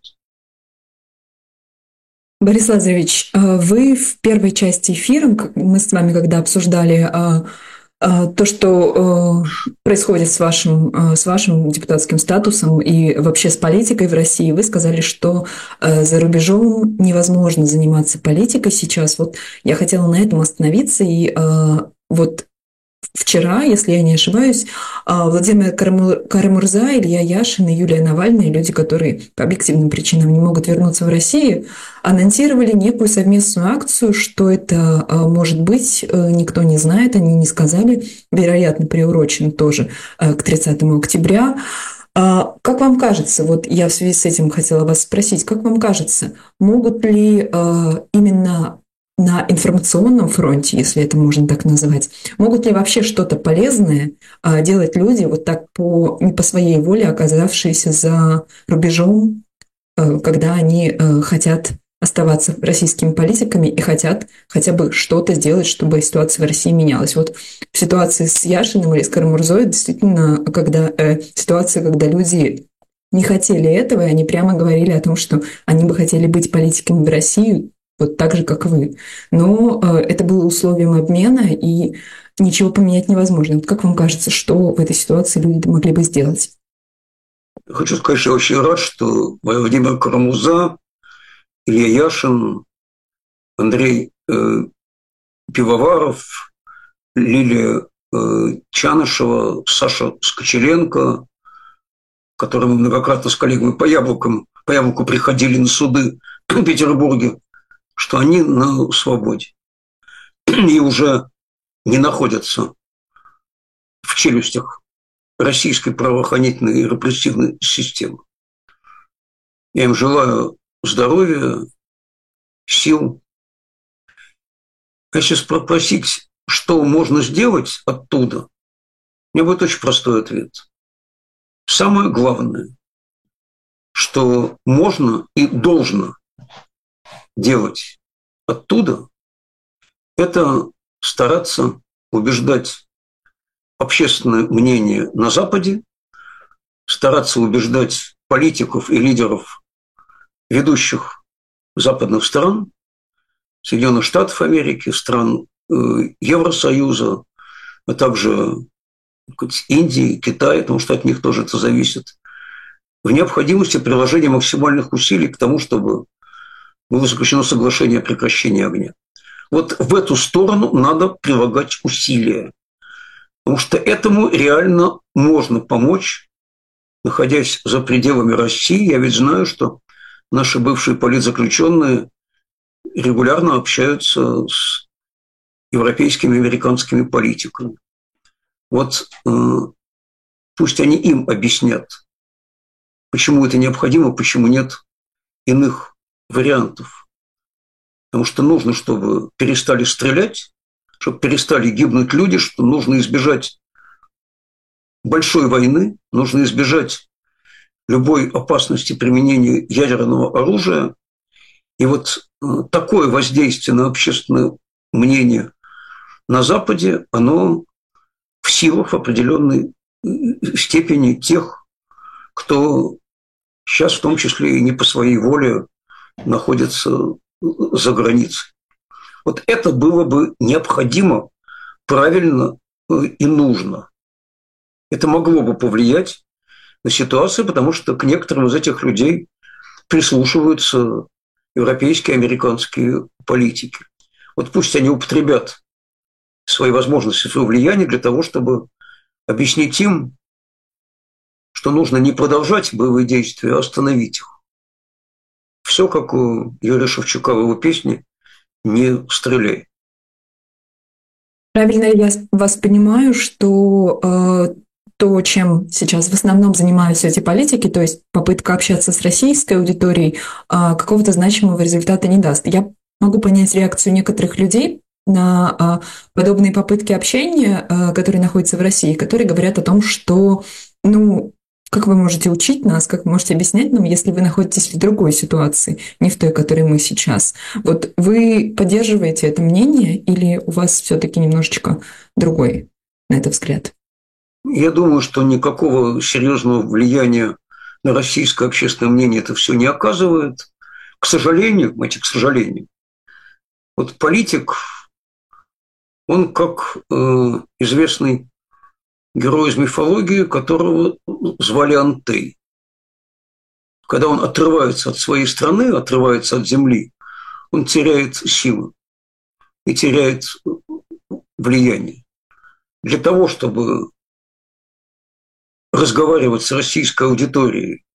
Борис Лазаревич, вы в первой части эфира, мы с вами когда обсуждали то, что происходит с вашим, с вашим депутатским статусом и вообще с политикой в России, вы сказали, что за рубежом невозможно заниматься политикой сейчас. Вот я хотела на этом остановиться. И вот вчера, если я не ошибаюсь, Владимир Кара-Мурза, Илья Яшин и Юлия Навальная, люди, которые по объективным причинам не могут вернуться в Россию, анонсировали некую совместную акцию. Что это может быть, никто не знает, они не сказали. Вероятно, приурочен тоже к тридцатому октября. Как вам кажется, вот я в связи с этим хотела вас спросить, как вам кажется, могут ли именно на информационном фронте, если это можно так назвать, могут ли вообще что-то полезное делать люди, вот так по, не по своей воле оказавшиеся за рубежом, когда они хотят оставаться российскими политиками и хотят хотя бы что-то сделать, чтобы ситуация в России менялась. Вот в ситуации с Яшиным или с Кара-Мурзой действительно, когда э, ситуация, когда люди не хотели этого, и они прямо говорили о том, что они бы хотели быть политиками в России, вот так же, как вы. Но э, это было условием обмена, и ничего поменять невозможно. Вот как вам кажется, что в этой ситуации люди могли бы сделать? Хочу сказать, что я очень рад, что Владимир Кара-Мурза, Илья Яшин, Андрей э, Пивоваров, Лилия э, Чанышева, Саша Скочеленко, которые мы многократно с коллегами по яблокам, по яблоку приходили на суды в Петербурге, что они на свободе и уже не находятся в челюстях российской правоохранительной и репрессивной системы. Я им желаю здоровья, сил. Если спросить, что можно сделать оттуда, у меня будет очень простой ответ. Самое главное, что можно и должно делать оттуда, это стараться убеждать общественное мнение на Западе, стараться убеждать политиков и лидеров ведущих западных стран, Соединенных Штатов Америки, стран Евросоюза, а также Индии, Китая, потому что от них тоже это зависит, в необходимости приложения максимальных усилий к тому, чтобы было заключено соглашение о прекращении огня. Вот в эту сторону надо прилагать усилия, потому что этому реально можно помочь, находясь за пределами России. Я ведь знаю, что наши бывшие политзаключенные регулярно общаются с европейскими и американскими политиками. Вот э, пусть они им объяснят, почему это необходимо, почему нет иных вариантов. Потому что нужно, чтобы перестали стрелять, чтобы перестали гибнуть люди, что нужно избежать большой войны, нужно избежать любой опасности применения ядерного оружия. И вот такое воздействие на общественное мнение на Западе, оно в силах определенной степени тех, кто сейчас в том числе и не по своей воле находится за границей. Вот это было бы необходимо, правильно и нужно. Это могло бы повлиять на ситуацию, потому что к некоторым из этих людей прислушиваются европейские, американские политики. Вот пусть они употребят свои возможности, свое влияние для того, чтобы объяснить им, что нужно не продолжать боевые действия, а остановить их. Все, как у Юрия Шевчука в его песне «Не стреляй». Правильно ли я вас понимаю, что э, то, чем сейчас в основном занимаются эти политики, то есть попытка общаться с российской аудиторией, э, какого-то значимого результата не даст? Я могу понять реакцию некоторых людей на э, подобные попытки общения, э, которые находятся в России, которые говорят о том, что, ну, как вы можете учить нас, как вы можете объяснять нам, если вы находитесь в другой ситуации, не в той, в которой мы сейчас? Вот вы поддерживаете это мнение или у вас все-таки немножечко другой на это взгляд? Я думаю, что никакого серьезного влияния на российское общественное мнение это все не оказывает. К сожалению, знаете, к сожалению, вот политик, он как э, известный герой из мифологии, которого звали Антей. Когда он отрывается от своей страны, отрывается от земли, он теряет силу и теряет влияние. Для того, чтобы разговаривать с российской аудиторией,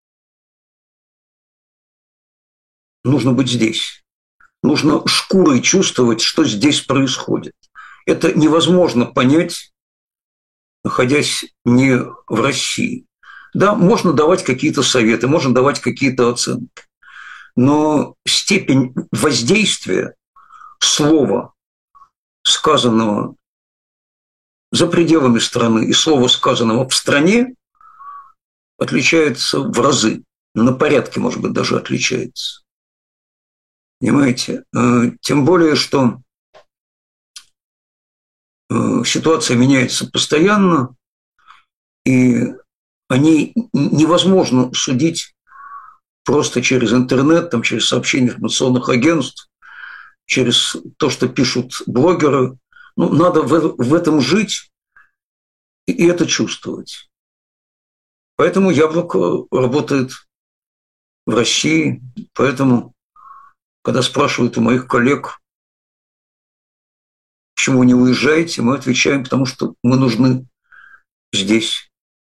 нужно быть здесь. Нужно шкурой чувствовать, что здесь происходит. Это невозможно понять, находясь не в России. Да, можно давать какие-то советы, можно давать какие-то оценки, но степень воздействия слова, сказанного за пределами страны, и слова, сказанного в стране, отличается в разы, на порядке, может быть, даже отличается. Понимаете? Тем более, что ситуация меняется постоянно, и о ней невозможно судить просто через интернет, там, через сообщения информационных агентств, через то, что пишут блогеры. Ну, надо в, в этом жить и, и это чувствовать. Поэтому «Яблоко» работает в России. Поэтому, когда спрашивают у моих коллег, почему вы не уезжаете, мы отвечаем, потому что мы нужны здесь.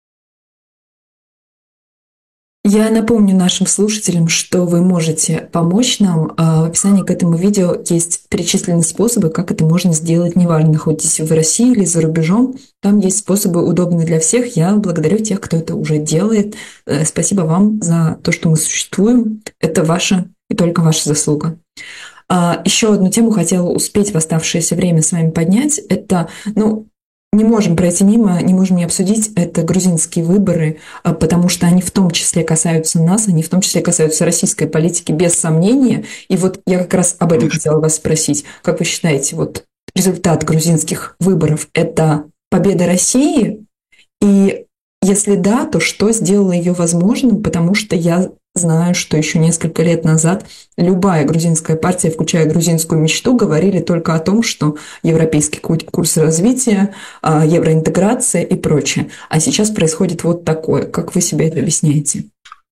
Я напомню нашим слушателям, что вы можете помочь нам. В описании к этому видео есть перечислены способы, как это можно сделать, неважно, находитесь вы в России или за рубежом. Там есть способы, удобные для всех. Я благодарю тех, кто это уже делает. Спасибо вам за то, что мы существуем. Это ваша и только ваша заслуга. Еще одну тему хотела успеть в оставшееся время с вами поднять. Это, ну, не можем пройти мимо, не можем не обсудить, это грузинские выборы, потому что они в том числе касаются нас, они в том числе касаются российской политики, без сомнения. И вот я как раз об этом хотела вас спросить. Как вы считаете, вот результат грузинских выборов – это победа России? И если да, то что сделало ее возможным? Потому что я знаю, что еще несколько лет назад любая грузинская партия, включая грузинскую мечту, говорили только о том, что европейский курс развития, евроинтеграция и прочее. А сейчас происходит вот такое. Как вы себе это объясняете?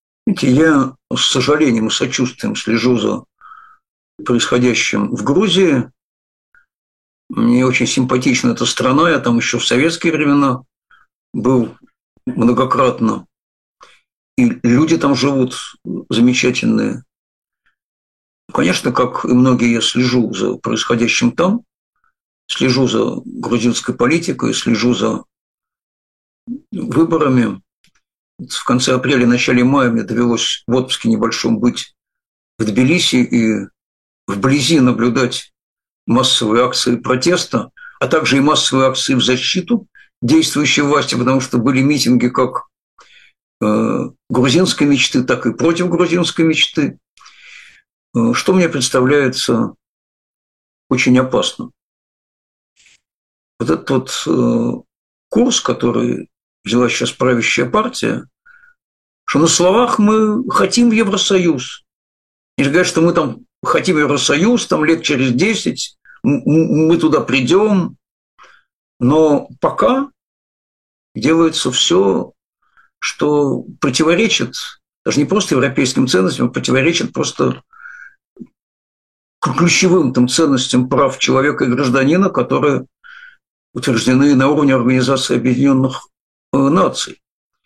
Я с сожалением и сочувствием слежу за происходящим в Грузии. Мне очень симпатична эта страна. Я там еще в советские времена был многократно. И люди там живут замечательные. Конечно, как и многие, я слежу за происходящим там, слежу за грузинской политикой, слежу за выборами. В конце апреля, начале мая мне довелось в отпуске небольшом быть в Тбилиси и вблизи наблюдать массовые акции протеста, а также и массовые акции в защиту действующей власти, потому что были митинги как грузинской мечты, так и против грузинской мечты, что мне представляется очень опасным. Вот этот вот курс, который взяла сейчас правящая партия, что на словах мы хотим в Евросоюз. И говорят, что мы там хотим в Евросоюз, там лет через десять мы туда придем, но пока делается все, что противоречит даже не просто европейским ценностям, а противоречит просто ключевым там ценностям прав человека и гражданина, которые утверждены на уровне Организации Объединенных Наций.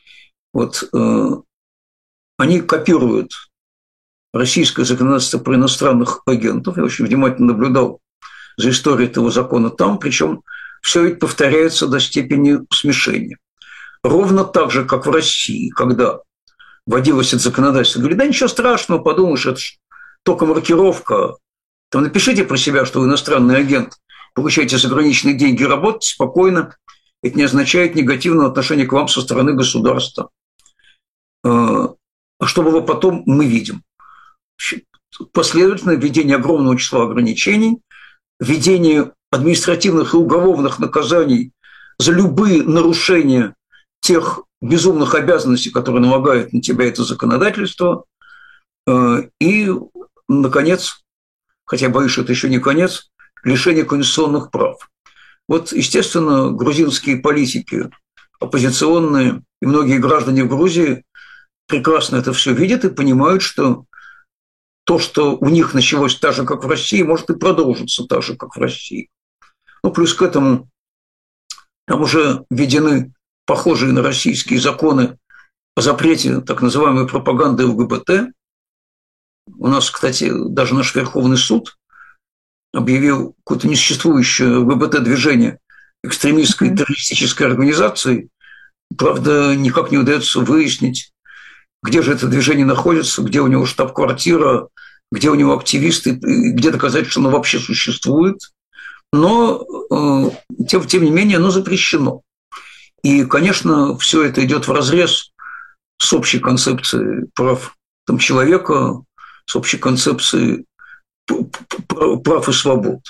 Вот э, они копируют российское законодательство про иностранных агентов. Я очень внимательно наблюдал за историей этого закона там, причем все ведь повторяется до степени смешения. Ровно так же, как в России, когда вводилось это законодательство, говорили, да ничего страшного, подумаешь, это ж только маркировка. Там напишите про себя, что вы иностранный агент, получаете заграничные деньги, работаете спокойно. Это не означает негативного отношения к вам со стороны государства. А что было потом, мы видим. Последовательное введение огромного числа ограничений, введение административных и уголовных наказаний за любые нарушения тех безумных обязанностей, которые налагает на тебя это законодательство. И, наконец, хотя я боюсь, что это еще не конец, лишение конституционных прав. Вот, естественно, грузинские политики, оппозиционные и многие граждане в Грузии прекрасно это все видят и понимают, что то, что у них началось так же, как в России, может и продолжиться так же, как в России. Ну, плюс к этому там уже введены похожие на российские законы о запрете так называемой пропаганды ЛГБТ. У нас, кстати, даже наш Верховный суд объявил какое-то несуществующее ЛГБТ-движение экстремистской террористической организацией. Правда, никак не удается выяснить, где же это движение находится, где у него штаб-квартира, где у него активисты, где доказать, что оно вообще существует. Но, э, тем, тем не менее, оно запрещено. И, конечно, все это идет вразрез с общей концепцией прав там, человека, с общей концепцией прав и свобод.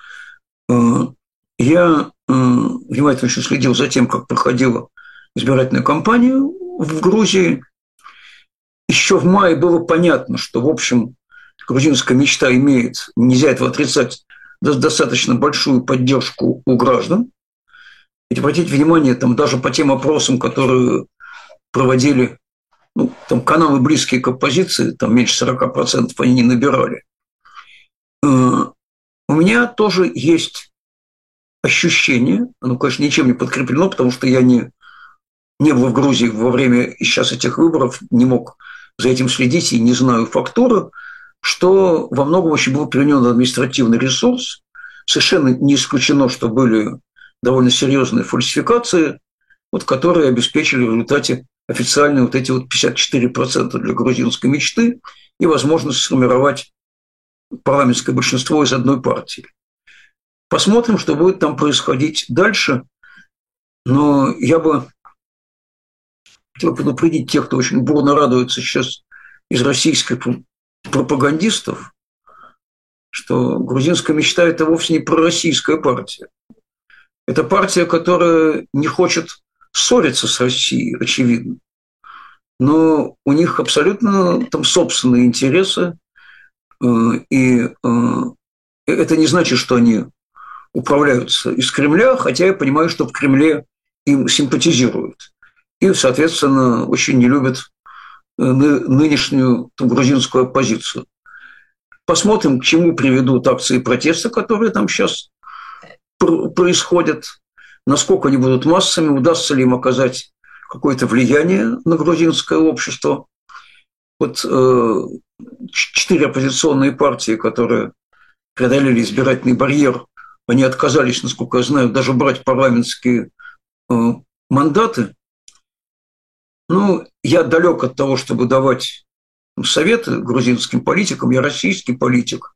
Я внимательно еще следил за тем, как проходила избирательная кампания в Грузии. Еще в мае было понятно, что, в общем, грузинская мечта имеет, нельзя этого отрицать, достаточно большую поддержку у граждан. Ведь обратите внимание, там даже по тем опросам, которые проводили ну, там каналы, близкие к оппозиции, там меньше сорок процентов они не набирали. У меня тоже есть ощущение, оно, конечно, ничем не подкреплено, потому что я не, не был в Грузии во время сейчас этих выборов, не мог за этим следить и не знаю фактуры, что во многом очень был применен административный ресурс. Совершенно не исключено, что были довольно серьезные фальсификации, вот, которые обеспечили в результате официальные вот эти вот пятьдесят четыре процента для грузинской мечты и возможность сформировать парламентское большинство из одной партии. Посмотрим, что будет там происходить дальше. Но я бы хотел предупредить тех, кто очень бурно радуется сейчас из российских пропагандистов, что грузинская мечта – это вовсе не пророссийская партия. Это партия, которая не хочет ссориться с Россией, очевидно. Но у них абсолютно там собственные интересы. И это не значит, что они управляются из Кремля, хотя я понимаю, что в Кремле им симпатизируют. И, соответственно, очень не любят нынешнюю там, грузинскую оппозицию. Посмотрим, к чему приведут акции протеста, которые там сейчас происходят, насколько они будут массами, удастся ли им оказать какое-то влияние на грузинское общество. Вот э, четыре оппозиционные партии, которые преодолели избирательный барьер, они отказались, насколько я знаю, даже брать парламентские э, мандаты. Ну, я далек от того, чтобы давать советы грузинским политикам, я российский политик.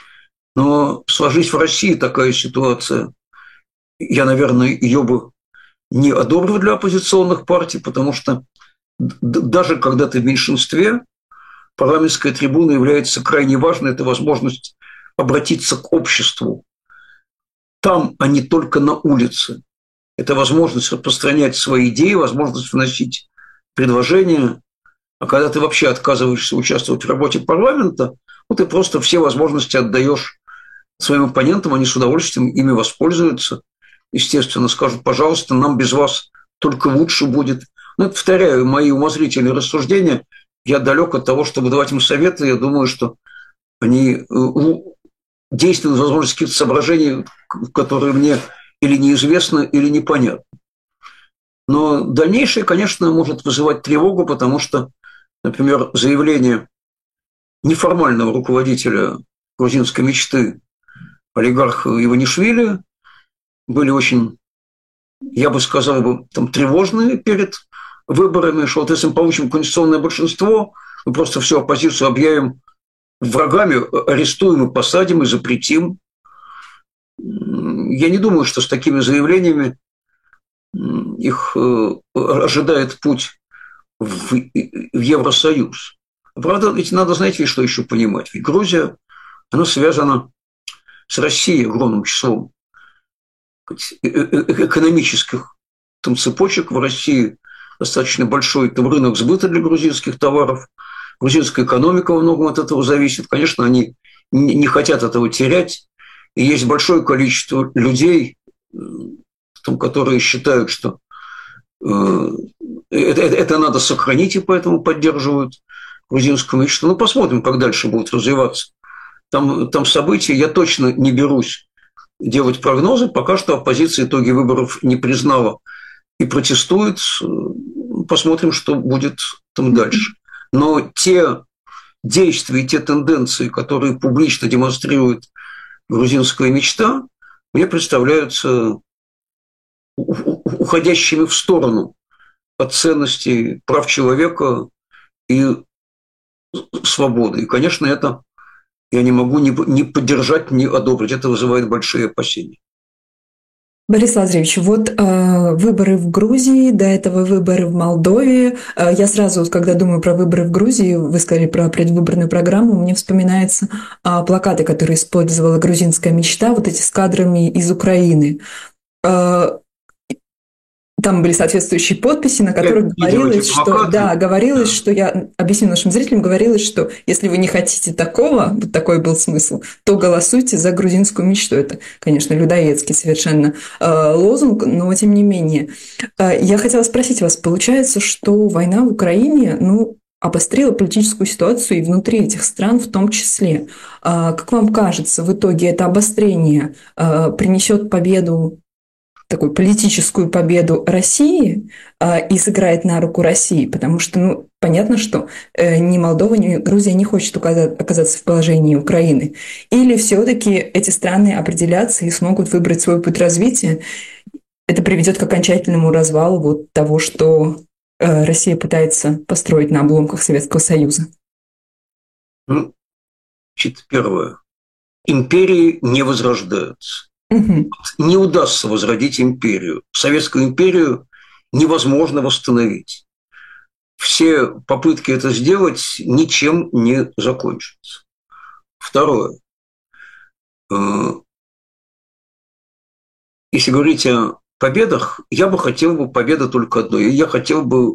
Но сложись в России такая ситуация, я, наверное, ее бы не одобрил для оппозиционных партий, потому что даже когда ты в меньшинстве, парламентская трибуна является крайне важной, это возможность обратиться к обществу. Там, а не только на улице. Это возможность распространять свои идеи, возможность вносить предложения. А когда ты вообще отказываешься участвовать в работе парламента, ну, ты просто все возможности отдаешь своим оппонентам, они с удовольствием ими воспользуются. Естественно, скажут, пожалуйста, нам без вас только лучше будет. Ну, это, повторяю, мои умозрительные рассуждения. Я далек от того, чтобы давать им советы. Я думаю, что они действуют в возможности каких-то соображений, которые мне или неизвестны, или непонятны. Но дальнейшее, конечно, может вызывать тревогу, потому что, например, заявление неформального руководителя грузинской мечты, олигарха Иванишвили, были очень, я бы сказал, там, тревожные перед выборами, что вот если мы получим конституционное большинство, мы просто всю оппозицию объявим врагами, арестуем и посадим, и запретим. Я не думаю, что с такими заявлениями их ожидает путь в Евросоюз. Правда, ведь надо, знаете, что еще понимать. Ведь Грузия, она связана с Россией огромным числом экономических там, цепочек. В России достаточно большой там, рынок сбыта для грузинских товаров. Грузинская экономика во многом от этого зависит. Конечно, они не хотят этого терять. И есть большое количество людей, там, которые считают, что э, это, это надо сохранить, и поэтому поддерживают грузинскую мечту. Ну, посмотрим, как дальше будут развиваться. Там, там события, я точно не берусь делать прогнозы. Пока что оппозиция итоги выборов не признала и протестует. Посмотрим, что будет там дальше. Но те действия и те тенденции, которые публично демонстрирует грузинская мечта, мне представляются уходящими в сторону от ценностей прав человека и свободы. И, конечно, это я не могу ни поддержать, ни одобрить. Это вызывает большие опасения. Борис Лазаревич, вот э, выборы в Грузии, до этого выборы в Молдове. Э, я сразу, когда думаю про выборы в Грузии, вы сказали про предвыборную программу, мне вспоминаются э, плакаты, которые использовала грузинская мечта, вот эти с кадрами из Украины. Э, Там были соответствующие подписи, на которых я говорилось, что, да, говорилось, да. что я объясню нашим зрителям, говорилось, что если вы не хотите такого, вот такой был смысл, то голосуйте за грузинскую мечту. Это, конечно, людоедский совершенно э, лозунг, но тем не менее. Э, я хотела спросить вас, получается, что война в Украине, ну, обострила политическую ситуацию и внутри этих стран в том числе. Э, как вам кажется, в итоге это обострение э, принесет победу, такую политическую победу России э, и сыграет на руку России, потому что, ну, понятно, что э, ни Молдова, ни Грузия не хочет оказаться в положении Украины. Или все-таки эти страны определятся и смогут выбрать свой путь развития. Это приведет к окончательному развалу вот того, что э, Россия пытается построить на обломках Советского Союза. Ну, значит, первое. Империи не возрождаются. Угу. Не удастся возродить империю. Советскую империю невозможно восстановить. Все попытки это сделать ничем не закончатся. Второе. Если говорить о победах, я бы хотел бы победы только одной. Я хотел бы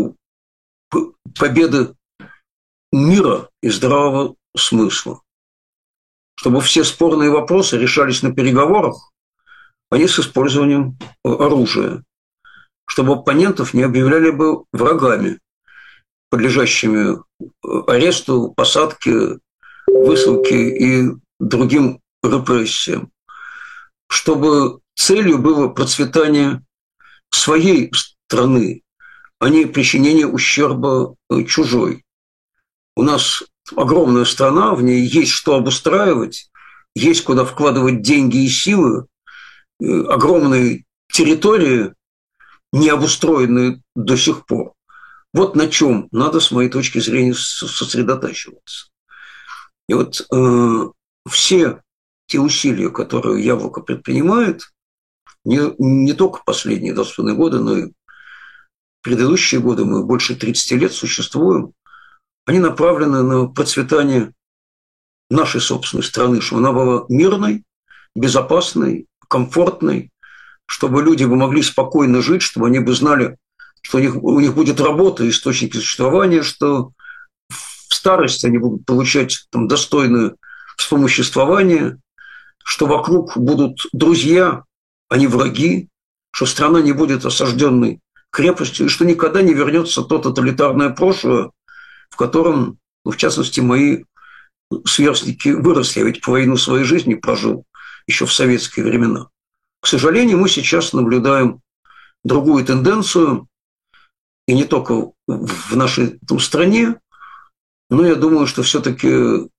победы мира и здравого смысла. Чтобы все спорные вопросы решались на переговорах, а не с использованием оружия. Чтобы оппонентов не объявляли бы врагами, подлежащими аресту, посадке, высылке и другим репрессиям. Чтобы целью было процветание своей страны, а не причинение ущерба чужой. У нас огромная страна, в ней есть что обустраивать, есть куда вкладывать деньги и силы, огромные территории, не обустроенные до сих пор. Вот на чем надо, с моей точки зрения, сосредотачиваться. И вот э, все те усилия, которые Яблоко предпринимает, не, не только последние двадцать годы, но и предыдущие годы, мы больше тридцати лет существуем, они направлены на процветание нашей собственной страны, чтобы она была мирной, безопасной, комфортной, чтобы люди бы могли спокойно жить, чтобы они бы знали, что у них, у них будет работа, источники существования, что в старости они будут получать там, достойное вспомоществование, что вокруг будут друзья, а не враги, что страна не будет осажденной крепостью, и что никогда не вернется то тоталитарное прошлое, в котором, ну, в частности, мои сверстники выросли. Я ведь половину своей жизни прожил еще в советские времена. К сожалению, мы сейчас наблюдаем другую тенденцию, и не только в нашей там, стране, но я думаю, что все-таки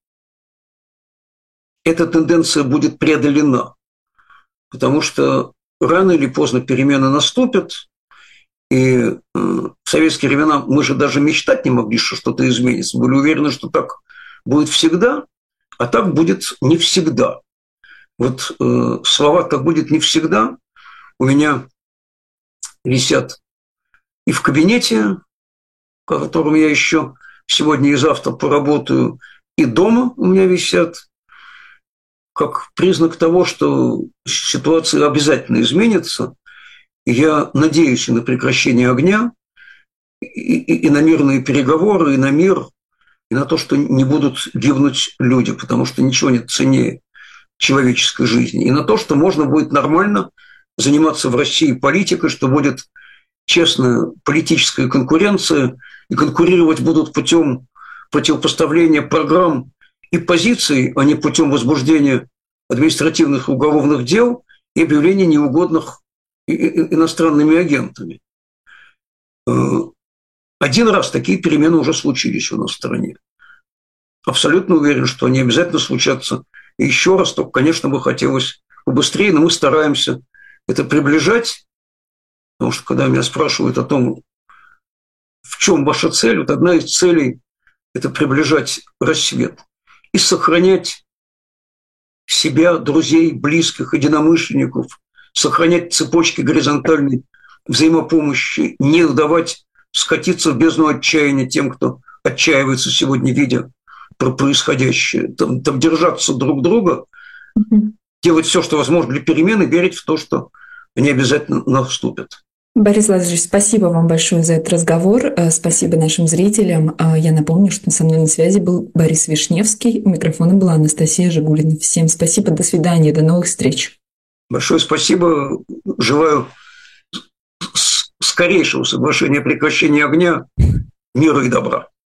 эта тенденция будет преодолена, потому что рано или поздно перемены наступят, и в советские времена мы же даже мечтать не могли, что что-то изменится. Мы были уверены, что так будет всегда, а так будет не всегда. Вот э, слова «так будет не всегда» у меня висят и в кабинете, в котором я еще сегодня и завтра поработаю, и дома у меня висят, как признак того, что ситуация обязательно изменится. И я надеюсь и на прекращение огня, и, и, и на мирные переговоры, и на мир, и на то, что не будут гибнуть люди, потому что ничего нет ценнее человеческой жизни, и на то, что можно будет нормально заниматься в России политикой, что будет честная политическая конкуренция, и конкурировать будут путем противопоставления программ и позиций, а не путем возбуждения административных и уголовных дел и объявления неугодных иностранными агентами. Один раз такие перемены уже случились у нас в стране. Абсолютно уверен, что они обязательно случатся. И еще раз, только, конечно, бы хотелось побыстрее, но мы стараемся это приближать, потому что когда меня спрашивают о том, в чем ваша цель, вот одна из целей – это приближать рассвет и сохранять себя, друзей, близких, единомышленников, сохранять цепочки горизонтальной взаимопомощи, не давать скатиться в бездну отчаяния тем, кто отчаивается сегодня, видя про происходящее, там, там держаться друг друга, mm-hmm. делать все, что возможно для перемены, верить в то, что они обязательно наступят. Борис Владимирович, спасибо вам большое за этот разговор. Спасибо нашим зрителям. Я напомню, что со мной на связи был Борис Вишневский. У микрофона была Анастасия Жигулина. Всем спасибо, до свидания, до новых встреч. Большое спасибо. Желаю скорейшего соглашения о прекращении огня, мира и добра.